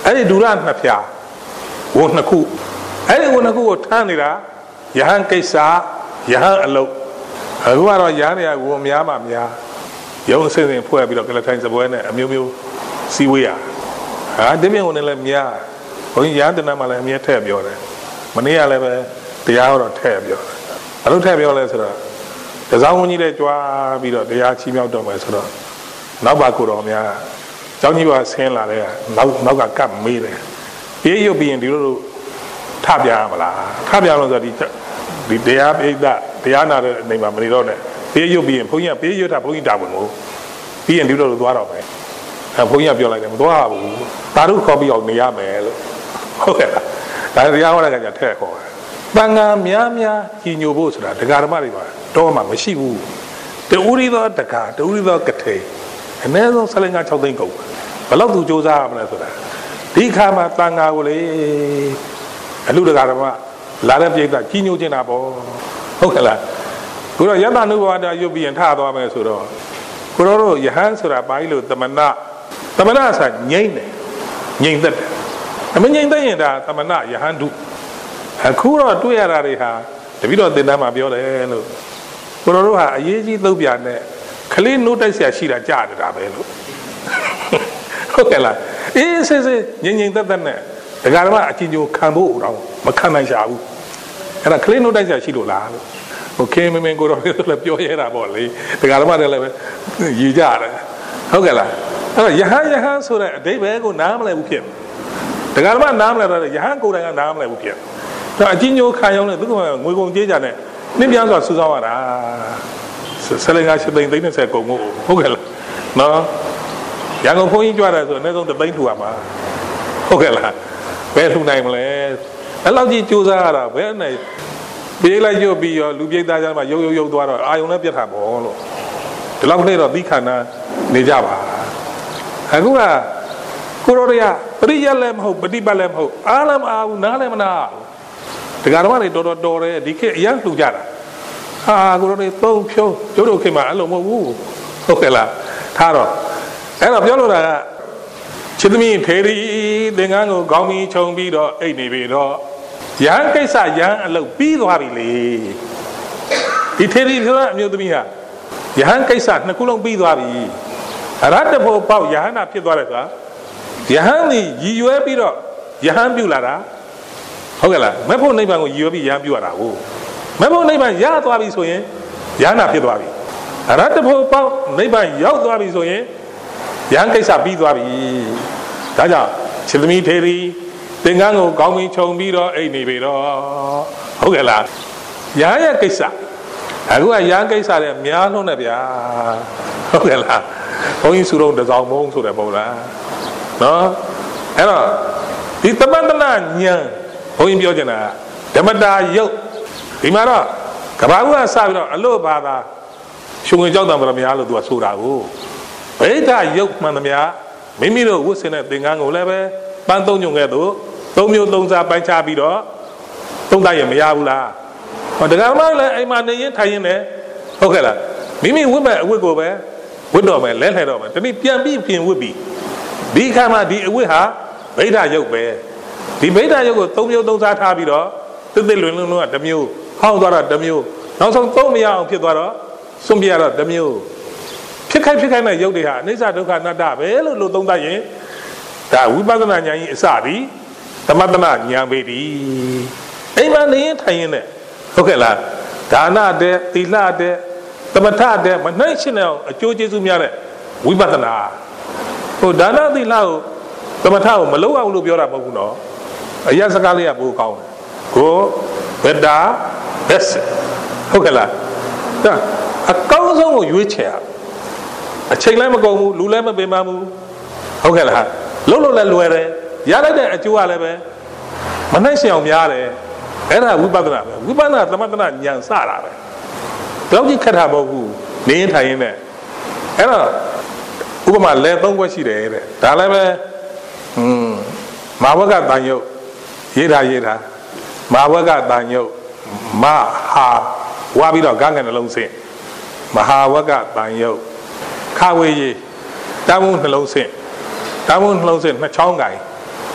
အဲ့ဒီဒူရနှစ်ဖြာဝန်နှစ်ခုအဲ့ဒီဝန်နှစ်ခုကိုထမ်းနေတာယဟန်ကိစ္စယဟန်အလုပ်အခုကတော့ယဟန်တွေကဝန်များမှများရုံးအစဉ်စဉ်ဖွဲ့ပြီးတော့ကလထိုင်စပွဲနဲ့အမျိုးမျိုးစီဝေးရဟာဒီမြင်ဝင်လည်းများဘုန်းကြီးယဟန်တနတ်မှလည်းအမြဲထည့်ပြောတယ်မနေ့ကလည်းပဲတရားတော့ထည့်ပြောတယ်အလုပ်ထည့်ပြောလဲဆိုတော့တစောင်းဝန်ကြီးလည်းကြွားပြီးတော့တရားချီးမြှောက်တော့မယ်ဆိုတော့နောက်ပါကိုတော်များကျောင်းကြီးကဆင်းလာတဲ့နောက်ကကပ်မေးတယ်ပြေးရုပ်ပြီးရင်ဒီလိုထပြရမလားထပြလို့ဆိုတော့ဒီတရားပိဋကတရားနာတဲ့နေမှာမနေတော့နဲ့ပြေးရုပ်ပြီးရင်ဘုန်းကြီးကပြေးရွတ်တာဘုန်းကြီးတာဝန်ကိုပြီးရင်ဒီလိုသွားတော့မယ်ဘုန်းကြီးကပြောလိုက်တယ်မသွားဘူးတာတို့ခေါ်ပြီးအောင်နေရမယ်လို့ဟုတ်ကဲ့လားဒါတရားဟောတဲ့ကကြထည့်ခေါ်တယ်တန်ခါများကြီးညိုဖို့ဆိုတာဒကာဓမ္မတွေပါတော့မှမရှိဘူးတူရီသောဒကာတူရီသောကထိန်အနည်းဆုံး6သိန်းကုန်ဘယ်လောက်သူစ조사ရမလဲဆိုတာဒီခါမှာတန်ခါကိုလေအလူဒကာဓမ္မလာတဲ့ပြိဿကြီးညိုခြင်းတာပေါ့ဟုတ်ကဲ့လားကိုတော့ယတ္တနုဘဝတရုပ်ပြီးရင်ထသွားမယ်ဆိုတော့ကိုတို့ယဟန်ဆိုတာဘာလို့တမနာဆိုငိမ့်တယ်ငိမ့်သက်တယ်အမငိမ့်သက်ရင်ဒါတမနာယဟန်တုအခုတော့တွေ့ရတာတွေဟာတပိတော့သင်တန်းမှာပြောတယ်လို့ကိုတို့ဟာအရေးကြီးသုတ်ပြနဲ့ခလေးနိုးတိုက်ဆရာရှိတာကြားနေတာပဲလို့ဟုတ်ကဲ့လားအေးဆေးငိမ့်သက်နဲ့ဒကာဓမ္မအချင်းချင်းခံဖို့တော့မခံနိုင်ရှာဘူးအဲ့ဒါခလေးနိုးတိုက်ဆရာရှိလို့လားလို့โอเคမင်းကိုတော့လည်းပြောရတာပေါ့လေဒကာဓမ္မတွေလည်းပဲရည်ကြတယ်ဟုတ်ကဲ့လားအဲ့တော့ယဟန်ဆိုတဲ့အဓိပ္ပာယ်ကိုနားမလည်ဘူးဖြစ်ဒကာဓမ္မနားမလည်တော့ယဟန်ကိုယ်တိုင်ကနားမလည်ဘူးဖြစ်ဒါအချင်းချင်းခံရောက်နေသူကငွေကုန်ကြေးကြနဲ့နှင်းပြန်စွာစူးစောင်းရတာဆက်လက်ငါရှစ်သိန်း30ကုန်ဖို့ဟုတ်ကဲ့လားနော်ရန်ကုန်ဘုန်းကြီးကြွတယ်ဆိုအနည်းဆုံး3သိန်းထူရမှာဟုတ်ကဲ့လားဘယ်ထူနိုင်မလဲအဲ့လောက်ကြီးစူးစမ်းရတာဘယ်နဲ့ပြေးလိုက်ရုပ်ပြီးရောလူပြိတ္တာကျမ်းမှာရုပ်သွားတော့အာယုံလည်းပြတ်တာပေါ့လို့ဒီလောက်နဲ့တော့သီခန္ဓာနေကြပါအခုကကိုရောတွေကပရိယတ်လည်းမဟုတ်ပฏิပတ်လည်းမဟုတ်အားလည်းမအားဘူးနားလည်းမနာဘူးဒကာဓမ္မတွေတော်တယ်ဒီခေတ်အရန်လှူကြတာဟာကိုရောတွေသုံးဖြုံးကျိုးတို့ခေတ်မှာအဲ့လိုမဟုတ်ဘူးဟုတ်ကဲ့လားထားတော့အဲ့တော့ပြောလို့တာကချစ်သမီးထေရီသင်္ကန်းကိုခေါင်းပြီးခြုံပြီးတော့အိတ်နေပြီတော့ယဟန်ကိစ္စယဟန်အလုပ်ပြီးသွားပြီလေဒီထေရီဆိုတဲ့အမျိုးသမီးဟာယဟန်ကိစ္စနှစ်ခုလုံးပြီးသွားပြီအရတ္တဖို့ပေါက်ယဟန်နာဖြစ်သွားတယ်ဆိုတာယဟန်นี่ရည်ရွယ်ပြီးတော့ယဟန်ပြုလာတာဟုတ်ကဲ့လားမက်ဖို့နိဗ္ဗာန်ကိုရည်ရွယ်ပြီးယဟန်ပြုရတာကိုမက်ဖို့နိဗ္ဗာန်ရသွားပြီဆိုရင်ယဟန်နာဖြစ်သွားပြီအရတ္တဖို့ပေါက်နိဗ္ဗာန်ရောက်သွားပြီဆိုရင်ယဟန်ကိစ္စပြီးသွားပြီဒါကြောင့်ချစ်သမီးထေရီသင်္ကန်းကိုကောင်းပြီးခြုံပြီးတော့အိတ်နေပြီတော့ဟုတ်ကဲ့လားယဟန်ရဲ့ကိစ္စအခုကယဟန်ကိစ္စတွေများလုံးနဲ့ဗျာဟုတ်ကဲ့လားဘုန်းကြီးစုတော်တစောင်းမုံဆိုတယ်ပေါ့လားနော်အဲ့တော့ဒီသမန္တနာဉာဏ်ဘုန်းကြီးပြောချင်တာဓမ္မတာယုတ်ဒီမှာတော့ကဘာဦးကစပြီးတော့အလို့ဘာသာရှင်ဝင်ကြောက်တယ်မလားများလို့သူကဆိုတာကိုဗိဓာယုတ်မှန်သမျှမိမိတို့ဝတ်ဆင်တဲ့သင်္ကန်းကိုလည်းပဲပန်းသုံးညုံခဲ့သူသုံးမျိုးသုံးစားပိုင်းခြားပြီးတော့သုံးတတ်ရင်မရဘူးလားဟောတကယ်မှလည်းအိမ်မှာနေရင်ထိုင်ရင်လည်းဟုတ်ကဲ့လားမိမိဝတ်မဲ့အဝတ်ကိုပဲဝတ်တော့မယ်လဲလှဲတော့မယ်တနည်းပြန်ပြီးပြင်ဝတ်ပြီးဒီခါမှဒီအဝတ်ဟာဗိဓာယုတ်ပဲဒီဗိဓာယုတ်ကိုသုံးမျိုးသုံးစားထားပြီးတော့တစ်လွင်လုံးကတစ်မျိုးဟောင်းသွားတော့တစ်မျိုးနောက်ဆုံးသုံးမရအောင်ဖြစ်သွားတော့စွန့်ပြရတော့တစ်မျိုးဖြစ်ခိုက်တဲ့ယုတ်တွေဟာအနိစ္စဒုက္ခအနတ္တပဲလို့သုံးသပ်ရင်ဒါဝိပဿနာဉာဏ်ကြီးအစသည်သမတနာဉာဏ်ပေတည်းအိမ်မှာနေရင်ထိုင်ရင်လည်းဟုတ်ကဲ့လားဒါနတဲ့သီလတဲ့သမထတဲ့မနှိမ့်ရှင်းအောင်အကျိုးကျေးဇူးများတဲ့ဝိပဿနာဟိုဒါနသီလကိုသမထကိုမလုပ်အောင်လို့ပြောတာမဟုတ်ဘူးနော်အရာစကားလေးကပိုကောင်းတယ်ကိုဗဒ္ဒါဘက်ဟုတ်ကဲ့လားဒါအကောင်းဆုံးကိုရွေးချယ်ရအချိန်လည်းမကုန်ဘူးလူလည်းမပင်ပန်းဘူးဟုတ်ကဲ့လားလုံးလုံးလည်းလွယ်တယ်ရလိုက်တဲ့အကျိုးကလည်းပဲမနှိမ့်ရှင်းအောင်များတယ်အဲ့ဒါဝိပဿနာပဲဝိပဿနာသမထနာဉာဏ်စတာပဲဘယ်လောက်ကြီးခက်တာမဟုတ်ဘူးနေရင်ထိုင်ရင်နဲ့အဲ့တော့ဥပမာလဲ၃ခွက်ရှိတယ်တဲ့ဒါလည်းပဲမာဝကတန်ယုတ်ရေးတာမာဝကတန်ယုတ်မဟာဝါပြီးတော့ဂန်းငယ်နှလုံးစင်မဟာဝကတန်ယုတ်ခဝေးရေးတာမုံနှလုံးစင်နှစ်ချောင်းကိုင်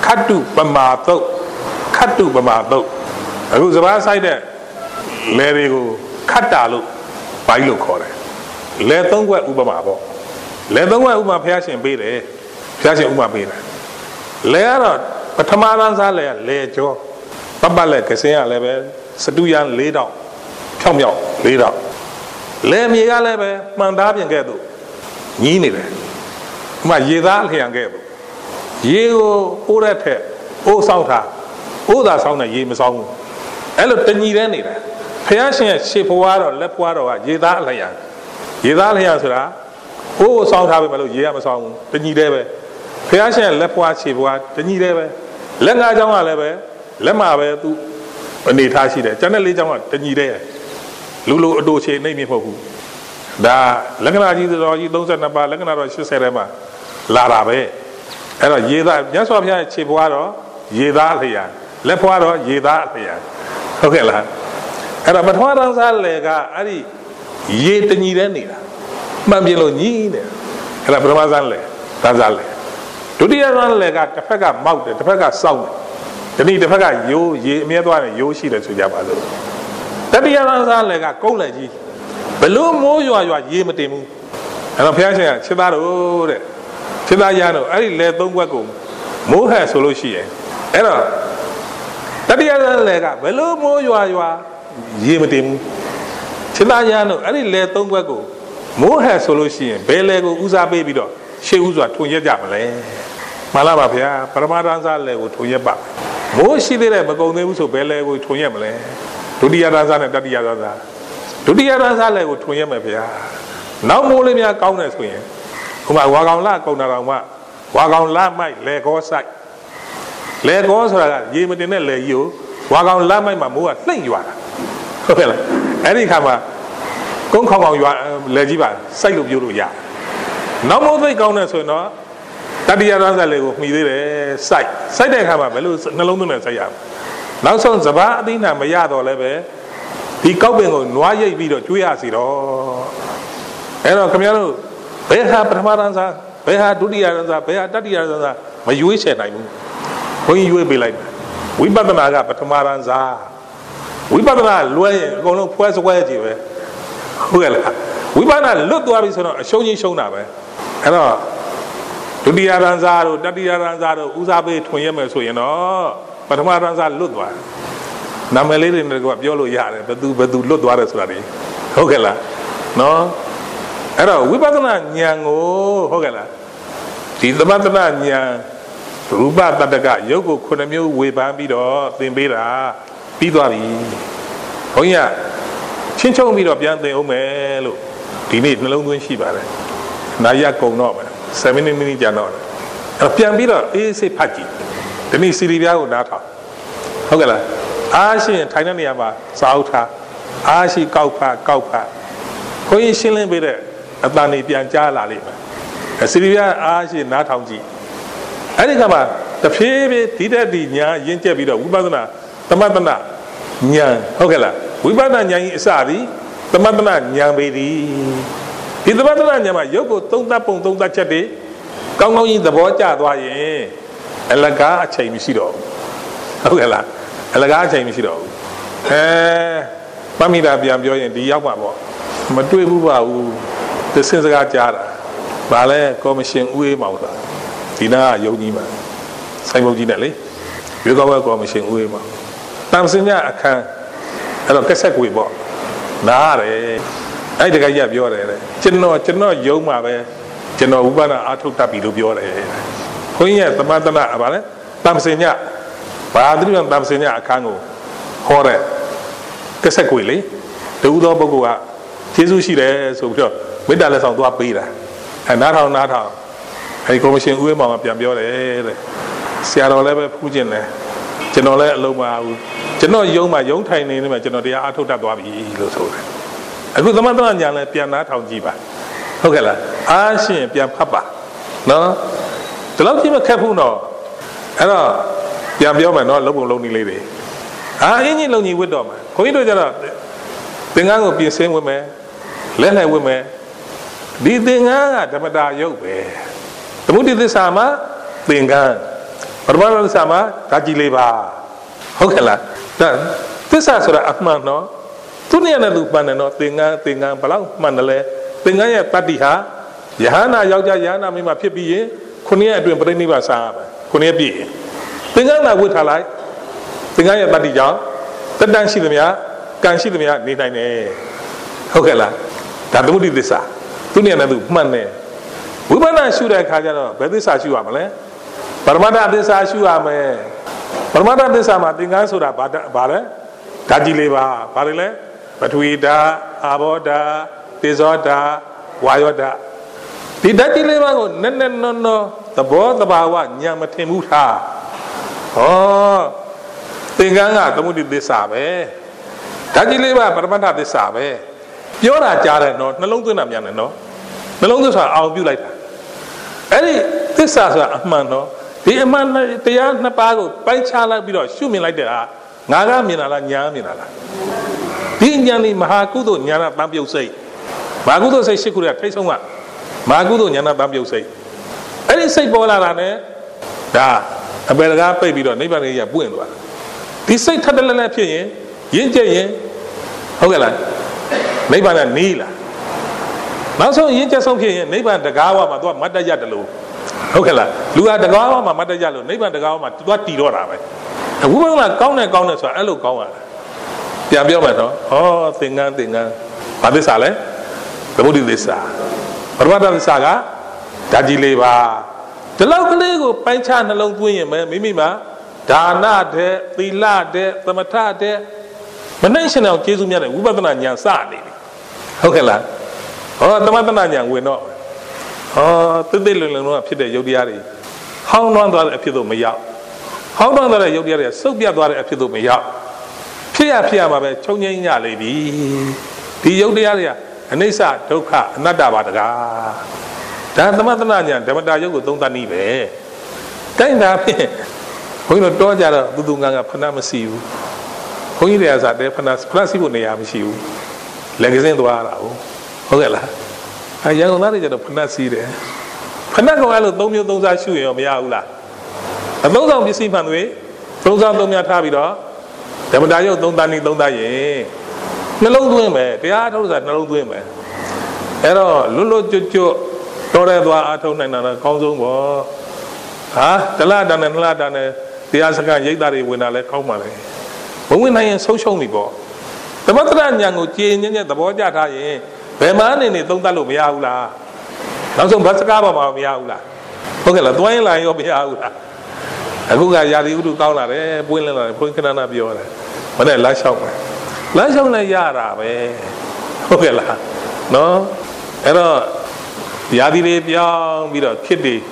Katu pamato, katu pamato. Aku sebab saya deh, leriku katalu, bayilu kore. Letong gua ubah mabo, letong gua ubah piasin bere, piasin ubah bere. Lerot, pertemanan saya lejo, papa le kesnya level, seduyan ledau, kau ledau. Le miga level, mandap yang gitu, ni ni deh. Mà ye da liền cái đó, ye ô ra thế, ô sao tha, ô da sao này ye mới sao, ấy là tên gì đấy này, phải xem xếp hoa rồi, lép hoa rồi, ye da liền rồi đó, ô sao tha với mà lo ye mà sao, tên gì đấy vậy, phải xem lép hoa xếp hoa, tên gì đấy vậy, lép ngã trong là vậy, lép mà vậy tu, vấn đề thay gì đấy, cho nên lấy trong là tên gì đấy, lulu đồ chơi này mới phù đã, lẽ cái nào gì đông dân nằm ba, lẽ cái nào rồi xuất xe ra mà là vậy,အဲ့တော့ရေသားမြတ်စွာဘုရားခြေပွားတော့ရေသားလျာလက်ဖွားတော့ရေသားလျာဟုတ်ကဲ့လားအဲ့တော့ပထမတန်းစားလေကအဲ့ဒီရေတညီတဲ့နေတာမှန်ပြလို့ညီးတယ်အဲ့ဒါပထမစားလေတန်းစားလေဒုတိယစားလေကတစ်ဖက်ကမောက်တယ်တစ်ဖက်ကစောင်းတယ်ဒီနေ့တစ်ဖက်ကရိုးရေအမြဲသွားတယ်ရိုးရှိတယ်ဆိုကြပါစို့တတိယစားလေကကုန်းလေကြီးဘလို့မိုးရွာရေမတင်ဘူးအဲ့တော့ဘုရားရှင်ကခြေသားတို့တဲ့ခြေသားရတော့အဲ့ဒီလေသုံးခွက်ကိုမိုးဟဲ့ဆိုလို့ရှိရင်အဲ့တော့တတိယလေကဘလို့မိုးရွာရေမတင်ဘူးခြေသားရတော့အဲ့ဒီလေသုံးခွက်ကိုမိုးဟဲ့ဆိုလို့ရှိရင်ဘယ်လေကိုဦးစားပေးပြီးတော့ရှေ့ဦးစွာထွန်ရက်ကြမလဲမှန်လားပါဗျာပရမတ္ထစားလေကိုထွန်ရက်ပါမိုးရှိသေးတယ်မကုန်သေးဘူးဆိုဘယ်လေကိုထွန်ရက်မလဲဒုတိယတန်းစားနဲ့တတိယတန်းစားဒုတိယတန်းစားလေကိုထွန်ရက်မယ်ဗျာနောက်မိုးလေးများကောင်းတယ်ဆိုရင်ခုမှဝါကောင်လကုန်တာကောင်မှဝါကောင်လမိုက်လေကောဆိုင်လေကောဆိုတာကရေမတင်တဲ့လေကြီးကိုဝါကောင်လမိုက်မှာမိုးကနှိမ့်ရွာတာဟုတ်ကဲ့လားအဲ့ဒီခါမှာကုန်းခေါင်ရွာလေကြီးပါစိုက်လို့ပြောလို့ရနောက်မိုးသိကောင်းတယ်ဆိုရင်တော့တတိယတန်းစားလေကိုမှီသေးတယ်စိုက်တဲ့ခါမှာဘယ်လိုနှလုံးသွင်းနဲ့စိုက်ရမလဲနောက်ဆုံးစဘာအသိနာမရတော့လည်းပဲဒီကောက်ပင်ကိုနွားရိပ်ပြီးတော့ကျွေးရစီတော့အဲ့တော့ခင်ဗျားတို့ဘယ်ဟာပထမတန်းစားဘယ်ဟာဒုတိယတန်းစားဘယ်ဟာတတိယတန်းစားမရွေးချယ်နိုင်ဘူးဘုန်းကြီးရွေးပေးလိုက်ဝိပဿနာကပထမတန်းစားဝိပဿနာလွဲရင်အကုန်လုံးဖွဲစပွဲကြည့်ပဲဟုတ်ကဲ့လားဝိပဿနာလွတ်သွားပြီဆိုတော့အရှုံးကြီးရှုံးတာပဲအဲ့တော့ဒုတိယတန်းစားတို့တတိယတန်းစားတို့ဦးစားပေးထွင်ရမယ်ဆိုရင်တော့ပထမတန်းစားလွတ်သွားနာမည်လေးတွေနဲ့ကပြောလို့ရတယ်ဘယ်သူလွတ်သွားတယ်ဆိုတာလေဟုတ်ကဲ့လားနော်အဲ့တော့ဝိပဿနာဉာဏ်ကိုဟုတ်ကဲ့လားဒီသမထနာဉာဏ်ရူပတတ္တကရုပ်ကို9မျိုးဝေဖန်ပြီးတော့သင်ပေးတာပြီးသွားပြီဘုန်းကြီးကချင်းချုံပြီးတော့ပြန်သင်အောင်မယ်လို့ဒီနေ့နှလုံးသွင်းရှိပါတယ်နာရကုံတော့မယ်7မိနစ်ကြာတော့အဲ့ပြန်ပြီးတော့အေးစိတ်ဖတ်ကြည့်ဒီနေ့စီရီပြားကိုနားထောင်ဟုတ်ကဲ့လားအားရှိရင်ထိုင်တဲ့နေရာမှာစာအုပ်ထားအားရှိကောက်ဖတ်ခွင့်ရှင်းလင်းပေးတဲ့အတန်နေပြန်ကြားလာလိမ့်မယ်စီရီပြားအားရှိနားထောင်ကြည့်အဲ့ဒီကမှတဖြည်းဖြည်းဒီတက်ဒီညာရင့်ကျက်ပြီးတော့ဝိပဿနာသမထနာဉာဏ်ဟုတ်ကဲ့လားဝိပဿနာဉာဏ်ကြီးအစသည်သမထနာဉာဏ်ပေသည်ဒီသမထနာဉာဏ်မှာရုပ်ကိုသုံးသပ်ပုံသုံးသပ်ချက်တွေကောင်းကောင်းကြီးသဘောကျသွားရင်အလကားအချိန်မရှိတော့ဘူးဟုတ်ကဲ့လားအလကားအချိန်မရှိတော့ဘူးပမိတာပြန်ပြောရင်ဒီရောက်မှာပေါ့မတွေ့ဘူးပါဘူးသစင်စကားကြားတာဗာလဲကော်မရှင်ဦးအေးမောင်သာဒီနာကယုံကြည်မှာဆိုင်မုတ်ကြီးနဲ့လေရွေးကောက်ပွဲကော်မရှင်ဦးအေးမောင်တမ်စင်ညအခန်းအဲ့တော့ကက်ဆက်ကွေပေါ့နားရတယ်အဲ့ဒီတကကြီးကပြောတယ်တဲ့ကျွန်တော်ယုံမှာပဲကျွန်တော်ဥပဒနာအာထုတ်တတ်ပြီလို့ပြောတယ်ခွင်းရဲ့သမထနာဗာလဲတမ်စင်ညဘာသတိပ္ပံတမ်စင်ညအခန်းကိုဟောတဲ့ကက်ဆက်ကွေလေတူသောပုဂ္ဂိုလ်ကကျေးဇူးရှိတယ်ဆိုပြီးတော့မေတ္တာလက်ဆောင်သွားပေးတာနားထောင်အဲဒီကော်မရှင်ဦးဝင်းမောင်ကပြန်ပြောတယ်တဲ့ဆရာတော်လည်းပဲဖူးကျင်တယ်ကျွန်တော်လည်းအလုံးမအားဘူးကျွန်တော်ယုံထိုင်နေနေမှာကျွန်တော်တရားအထုတ်တတ်သွားပြီလို့ဆိုတယ်အခုသမထညာလည်းပြန်နားထောင်ကြည့်ပါဟုတ်ကဲ့လားအားရှင်ပြန်ဖတ်ပါနော်ဒီလောက်ကြီးမခက်ဘူးတော့အဲ့တော့ပြန်ပြောမယ်နော်လုံးပုံလုံးနည်းလေးတွေအင်းကြီးလုံကြီးဝတ်တော့မှာခွန်ကြီးတို့ကျတော့သင်္ကန်းကိုပြင်ဆင်ဝင်မယ်လက်နဲ့ဝင်မယ်ဒီသင်္ကန်းကဓမ္မတာယုတ်ပဲသမုဒိသစ္စာမှာသင်္ကန်း Parmana sama kaji leba. Oke lah. Dan tisa surah Ahmad no. Dunia na lupa no tinggal balang mana le tinggalnya tadiha. Yahana yauja yahana mima piye kunia dua berani bahasa apa? Kunia piye. Tinggal na buat halai. Tinggalnya tadi jauh. Tendang silamnya, kan silamnya ni nai ne. Oke lah. Dan temu di desa. Dunia na lupa mana. Wibana sudah kaja no. Berdesa sudah mana? Permata desa suame, permata desa mati kan sudah pada kaji leba, parile, batuida, aboda, desoda, wayoda. Di kaji leba ko nenen nono, tabawa nyang mati muda. Oh, tinggal nggak temu di desa be. Kaji leba permata desa be. Biora cara no, nalung tu namanya no, nalung tu soal awal lagi. Ini desa soal aman no. Di mana tiada napago, pancala biro, syumin lagi dah, ngaga minala nyam minala. Di nyani mahaku tu nyana tampil usai, mahaku tu saya sekuria, saya semua, mahaku tu nyana tampil usai. Ini saya bola rane, dah, abang apa biro, ni bang ya bukan luar. Di saya tak ada lagi apa yang je, oke lah, ni bang ni lah. Langsung yang je sampai ni bang degawa matu mata jadi lu. Oke lah, lu ada gawa mah mata jalan, ni mana gawa mah tuh tidur apa? Aku bilang lah kau ni soal, elu kau ada. Dia biar macam, oh tinggal, pada salah, kamu di desa. Perbuatan desa kan, gaji leba. Kalau kau pancaan nalung tuanya, mimi mah, dana de, tila de, temata de, mana yang senang kesunya de, ubah tanah yang sah ni. Oke lah, oh teman-teman yang weno. Oh, tu dulu lalu apa sih jauh dia ni. Hang nuan tuan apa itu maya. Hang nuan tuan jauh dia ni. Sebab tuan apa itu maya. Pia macam congnya ini ada di. Di jauh dia ni. Ini sah doka nada badaga. Dan teman-teman yang teman-teman jauh tu tani be. Tapi tapi, kau ini doa jara duduk nganga pernah mesiu. Kau ini dia sah dia pernah sibuk ni ya mesiu. Lagi sen doa lah. Okey lah. Yang orang ni jadi pernah sih deh. Pernah kau kalau tahu tahu saya sih yang maya ulah. Tahu tahu mesti mana we? Tahu tahu maya thabi dah. Tapi dah jauh tahu tani. Nalung tu eme, dia tahu saya nalung tu eme. Ero lulu cucu, orang tua atau nana kau semua. Telah dan dia sekarang jadi dari winale kau mana? Mungkin hanya sosial ni bo. Teman-teman yang ujiannya tak boleh jadi. Bagaimana ni tong talu miyau lah, langsung bahasa apa mau miyau lah, oke lah tuan lain yo miyau lah, aku gak jadi udah kau lah, pun kena nabi orang, mana langsung lah ya rabe, oke lah, no, era jadi dia yang bila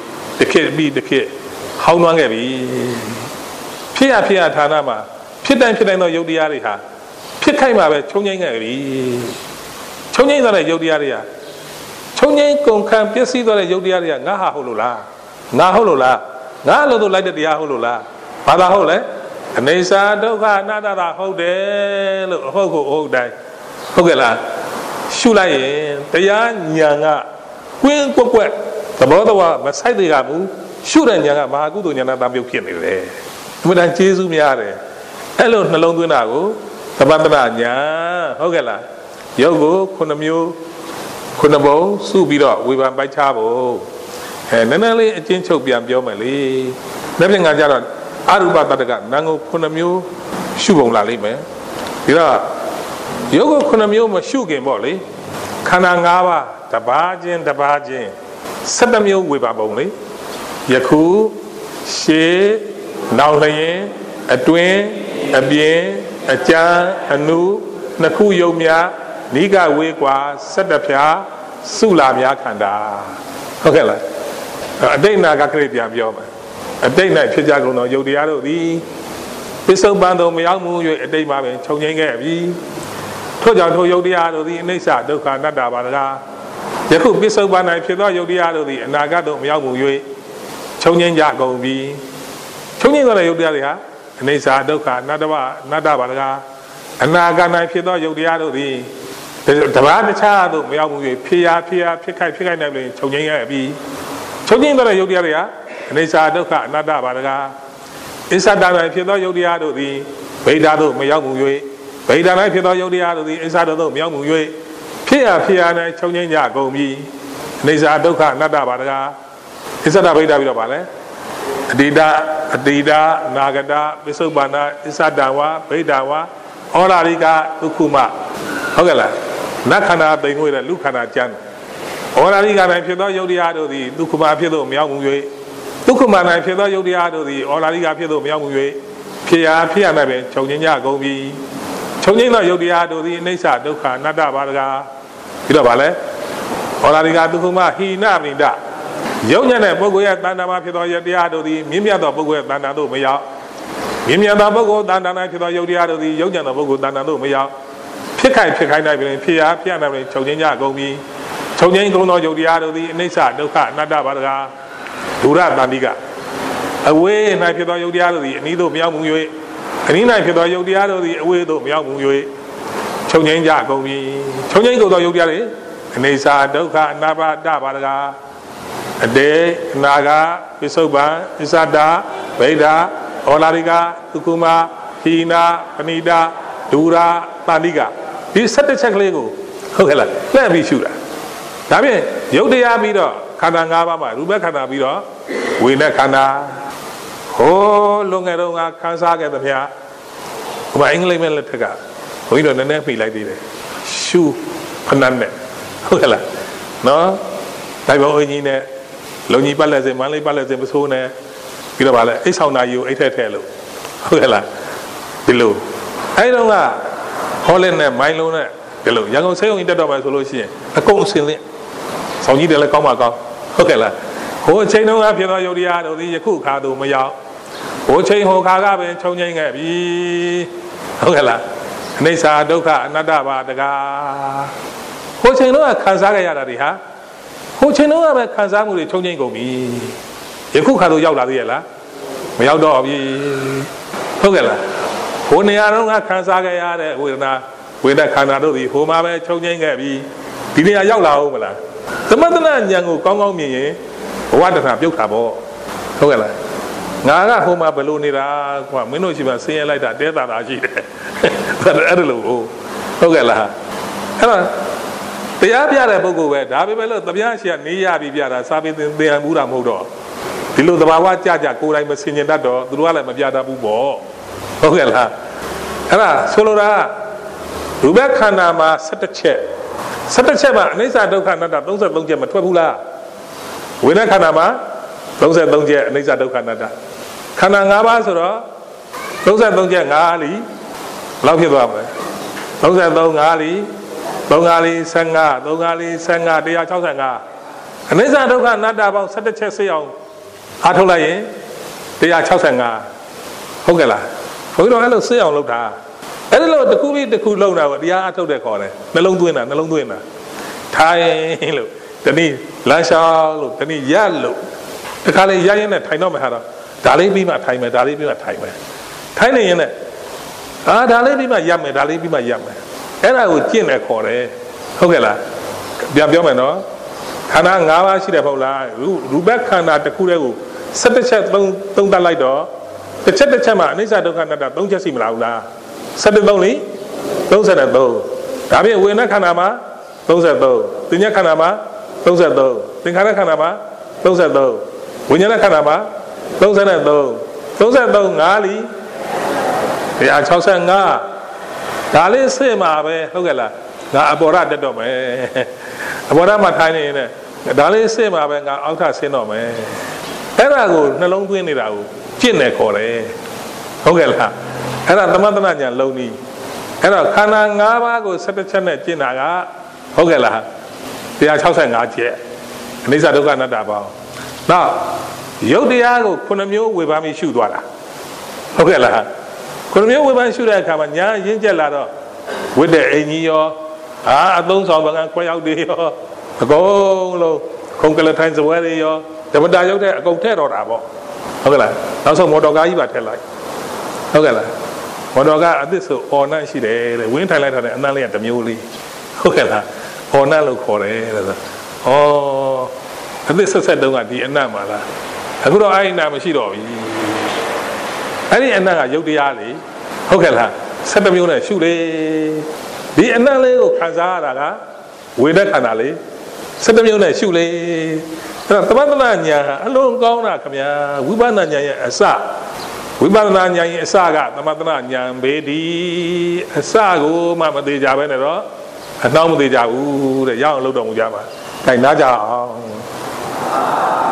deket, how nuang ebi, pia tanah mah, pia no yudi hari ha, pia kai mah be congnya ebi. Congnya itu ada jauh dia dia. Congnya kongkang biasa itu ada jauh dia dia. Ngah hululah, ngah lo tu lagi dia hululah. Pada hul Nesa tu kan nada dah hul deh, hul deh. Okey lah. Sulai, dia nyanga, kuing kuat. Tapi kalau masai dia kamu, sulai nyanga, mah aku tu nyanga tampil kian ni deh. Kemudian Yesus miare. Hello, nalong tu naku, teman-temannya, okey lah. Yogo kunamyo subiro wiban bachabo nanale achin chok pian pyo mai le nabi nga ja ro arupa tattaka nango kunamyo shu bong la lai mai di ro yogo kunamyo ma shu kin po le khana nga ba taba chin 17 မျိုးဝေဘာပုံလေယခုရှေးနောက်လျင်အတွင်းအပြင်အကြမ်းအနုနှစ်ခုယုံများနိဂဝေကွာ17ဖြာစုလာများခန္ဓာဟုတ်ကဲ့လားအတိတ်နာကခရစ်ပြန်ပြောမယ်အတိတ်၌ဖြစ်ကြကုန်သောယုတ်တရားတို့သည်ပစ္စုပန်သောမရောက်မှု၍အတိတ်မှာပင်ခြုံငိမ့်ခဲ့ပြီထို့ကြောင့်ထိုယုတ်တရားတို့သည်အနိစ္စဒုက္ခအနတ္တပါတကားယခုပစ္စုပန်၌ဖြစ်သောယုတ်တရားတို့သည်အနာဂတ်သို့မရောက်မှု၍ခြုံငိမ့်ကြကုန်ပြီခြုံငိမ့်သောယုတ်တရားတွေဟာအနိစ္စဒုက္ခအနတ္တပါတကားအနာဂတ်၌ဖြစ်သောယုတ်တရားတို့သည်တဘာတခြားသို့မရောက်မှု၍ဖြစ်ခိုက်နိုင်ပြီခြုံငိမ့်ခဲ့ပြီခြုံငိမ့်သောယုတ်တရားတွေဟာအနေစာဒုက္ခအနတ္တပါတကားအစ္ဆဒ၌ဖြစ်သောယုတ်တရားတို့သည်ဗိဓာတို့မရောက်မှု၍ဗိဓာ၌ဖြစ်သောယုတ်တရားတို့သည်အစ္ဆဒတို့မရောက်မှု၍ဖြစ်ရ၌ချုပ်ငြိမ်းကြကုန်ပြီအနေစာဒုက္ခအနတ္တပါတကားအစ္ဆဒဗိဓာပြီးတော့ပါလဲအတိဒနာဂတပစ္စုပ္ပန္နအစ္ဆဒဝဗိဓာဝဩရာရိကဒုက္ခမဟုတ်ကဲ့လားနတ်ခန္ဓာသိမ်ငွေတဲ့လူခန္ဓာကျမ်းဩရာရိက၌ဖြစ်သောယုတ်တရားတို့သည်ဒုက္ခမဖြစ်သို့မရောက်မှု၍ဒုက္ခမ၌ဖြစ်သောယုတ်တရားတို့သည်ဩရာရိကဖြစ်သို့မရောက်မှု၍ဖြစ်ရ၌ပင်ချုပ်ငြိမ်းကြကုန်ပြီချုပ်ငြိမ်းသောယုတ်တရားတို့သည်အနိစ္စဒုက္ခအနတ္တပါတကားပြီးတော့ဗာလဲဩရာရိကဒုက္ခမဟိနမိတယုံညံ့တဲ့ပုဂ္ဂိုလ်ရဲ့တဏ္ဍာမှာဖြစ်သောယုတ်တရားတို့သည်မြင့်မြတ်သောပုဂ္ဂိုလ်ရဲ့တဏ္ဍာသို့မရောက်မြင့်မြတ်သောပုဂ္ဂိုလ်တဏ္ဍာ၌ဖြစ်သောယုတ်တရားတို့သည်ယုံညံ့သောပုဂ္ဂိုလ်တဏ္ဍာသို့မရောက်ဖြစ်ခိုင်း၌ပင်ဖြစ်ရ၌ပင်ချုပ်ငြိမ်းကြကုန်ပြီချုပ်ငြိမ်းကုန်သောယုတ်တရားတို့သည်အနိစ္စဒုက္ခအနတ္တပါတကားဒုရတန္တိကအဝေး၌ဖြစ်သောယုတ်တရားတို့သည်အနည်းသို့မရောက်မှု၍အနည်း၌ဖြစ်သောယုတ်တရားတို့သည်အဝေးသို့မရောက်မှု၍ချုပ်ငြိမ်းကြကုန်ပြီချုပ်ငြိမ်းကုန်သောယုတ်တရားတွေအနိစ္စဒုက္ခအနတ္တပါတကားအတေအနာဂပစ္စုပ္ပန်အစ္ဆဒဗိဓာဩလာရိကဒုက္ခမဟိနာပဏိတာဒူရာတန္တိကဒီ17ချက်ကလေးကိုဟုတ်ကဲ့လားလှည့်ပြီးရှုတာဒါဖြင့်ယုတ်တရားပြီးတော့ခန္ဓာ၅ပါးမှာရူပခန္ဓာပြီးတော့ဝေဒနာခန္ဓာဟိုးလွန်ငယ်တော့ငါခန်းစားခဲ့သမျှဟိုမှာအင်္ဂလိပ်မဲ့လက်ထက်ကဘုန်းကြီးတို့နည်းနည်းမှီလိုက်သေးတယ်ရှုဖနတ်နဲ့ဟုတ်ကဲ့လားနော်ဒါပေမဲ့အင်ကြီးနဲ့လုံကြီးပတ်လက်စင်မန်းလေးပတ်လက်စင်မဆိုးနဲ့ပြီးတော့ဗာလဲအိတ်ဆောင်နာကြီးကိုအိတ်ထဲလို့ဟုတ်ကဲ့လားဒီလိုအဲ့တော့ကဟောလင်းနဲ့မိုင်းလုံးနဲ့ဒီလိုရန်ကုန်ဆေးရုံကြီးတက်တော့မယ်ဆိုလို့ရှိရင်အကုန်အစင်လင်းဆောင်ကြီးတယ်လည်းကောင်းပါကောင်းဟုတ်ကဲ့လားဟိုအချိန်တုန်းကဖြစ်သောယုတ်တရားတို့သည်ယခုခါသို့မရောက်ဟိုချိန်ဟိုခါကပင်ခြုံငိမ့်ခဲ့ပြီဟုတ်ကဲ့လားအနိစ္စဒုက္ခအနတ္တပါတကားဟိုချိန်တုန်းကခံစားခဲ့ရတာတွေဟာဟိုချိန်တုန်းကပဲခံစားမှုတွေခြုံငိမ့်ကုန်ပြီယခုခါသို့ရောက်လာသေးရဲ့လားမရောက်တော့ပြီဟုတ်ကဲ့လားဟိုနေရာတုန်းကခံစားခဲ့ရတဲ့ဝေဒနာခန္ဓာတို့သည်ဟိုမှာပဲခြုံငိမ့်ခဲ့ပြီဒီနေရာရောက်လာအောင်မလားသမထနာဉာဏ်ကိုကောင်းကောင်းမြင်ရင်ဘဝတဏှာပြုတ်တာပေါ့ဟုတ်ကဲ့လားငါကဟိုမှာဘယ်လိုနေတာကွာမင်းတို့ရှိမှဆင်းရဲလိုက်တာတဲတာရှိတယ်အဲ့ဒါလို့ဟုတ်ကဲ့လားအဲ့တော့တရားပြတဲ့ပုဂ္ဂိုလ်ပဲဒါပေမဲ့လို့တရားရှိကနေရပြီးပြတာစာပေသင်ဘူးတာမဟုတ်တော့ဒီလိုသဘာဝကြကိုယ်တိုင်မဆင်ញင်တတ်တော့သူတို့ကလည်းမပြတတ်ဘူးပေါ့ဟုတ်ကဲ့လားအဲ့ဒါဆိုလိုတာရူပခန္ဓာမှာ17ချက်မှာအနိစ္စဒုက္ခအနတ္တ33ချက်မထွက်ဘူးလားဝိညာဉ်ခန္ဓာမှာ33ချက်အနိစ္စဒုက္ခအနတ္တခန္ဓာ5ပါးဆိုတော့33ချက်5လီဘယ်လောက်ဖြစ်သွားမလဲ33 5လီ3 လီ15 3 လီ15 165အနိစ္စဒုက္ခအနတ္တပေါင်း17ချက်စိတ်အောင်အားထုတ်လိုက်ရင်165ဟုတ်ကဲ့လားဘုန်းကြီးတို့အဲ့လိုစိတ်အောင်လုပ်တာအဲ့ဒီလိုတစ်ခုပြီးတစ်ခုလုံးတာကိုတရားအထုတ်တဲ့ခေါ်တယ်နှလုံးသွင်းတာထိုင်လို့တနည်းလမ်းလျှောက်လို့တနည်းရက်လို့တခါလေရရင်နဲ့ထိုင်တော့မယ်ဟာတော့ဒါလေးပြီးမှထိုင်မယ်ဒါလေးပြီးမှထိုင်မယ်ထိုင်နေရင်လည်းဒါလေးပြီးမှရပ်မယ်ဒါလေးပြီးမှရပ်မယ်အဲ့ဒါကိုကျင့်တယ်ခေါ်တယ်ဟုတ်ကဲ့လားပြန်ပြောမယ်နော်ခန္ဓာ၅ပါးရှိတယ်မဟုတ်လားရူပခန္ဓာတစ်ခုတည်းကို17ချက်သုံးတတ်လိုက်တော့တစ်ချက်မှာအနိစ္စဒုက္ခအနတ္တ3ချက်ရှိမလားဘူးလား73လေ33ဒါပြင်ဝေဒနာခန္ဓာမှာ33သင်္ညခန္ဓာမှာ33သင်္ခါရခန္ဓာမှာ33ဝိညာဉ်ခန္ဓာမှာ33 5လီ165ဒါလေးစစ်မှာပဲဟုတ်ကဲ့လားငါအပေါ်ရတက်တော့မယ်အပေါ်ရမှာထိုင်နေရင်ဒါလေးစစ်မှာပဲငါအောက်ထဆင်းတော့မယ်အဲ့ဒါကိုနှလုံးသွင်းနေတာကိုကျင့်တယ်ခေါ်တယ်ဟုတ်ကဲ့လားအဲ့ဒါသမထနာဉာဏ်လုံးနီးအဲ့တော့ခန္ဓာ၅ပါးကို17ချက်နဲ့ကျင့်တာကဟုတ်ကဲ့လား165ချက်အနိစ္စဒုက္ခအနတ္တပေါင်းနောက်ယုတ်တရားကို9မျိုးဝေဘာမိရှုသွားတာဟုတ်ကဲ့လား9မျိုးဝေဘာရှုတဲ့အခါမှာညာရင်းကျက်လာတော့ဝိတ္တအိမ်ကြီးရောအသုံးဆောင်ပကံခွဲရောက်တွေရောအကုန်လုံးခုံကလထိုင်းစပွဲတွေရောဓမ္မတာရုပ်တဲ့အကုန်ထည့်တော့တာပေါ့ဟုတ်ကဲ့လားနောက်ဆုံးမော်တော်ကားကြီးပါထည့်လိုက်ဟုတ်ကဲ့လားမော်တော်ကားအသစ်ဆိုအော်နန့်ရှိတယ်တဲ့ဝင်းထိုင်လိုက်တာနဲ့အနံ့လေးကတစ်မျိုးလေးဟုတ်ကဲ့လားအော်နန့်လို့ခေါ်တယ်တဲ့ဆိုအသစ်ဆက်တုန်းကဒီအနံ့ပါလားအခုတော့အဲ့နာမရှိတော့ပြီအဲ့ဒီအနတ်ကယုတ်တရားလေဟုတ်ကဲ့လား17မျိုးနဲ့ရှုလေဒီအနတ်လေးကိုခံစားရတာကဝေဒခန္ဓာလေ17မျိုးနဲ့ရှုလေအဲ့တော့သမထနာညာအလုံးကောင်းတာခင်ဗျာဝိပဿနာညာရဲ့အစဝိပဿနာဉာဏ်ရဲ့အစကသမထနာဉာဏ်ပဲဒီအစကိုမှမသေးကြပဲနဲ့တော့အနှောင်းမသေးကြဘူးတဲ့ရအောင်လုပ်တော်မူကြပါခိုင်နာကြအောင်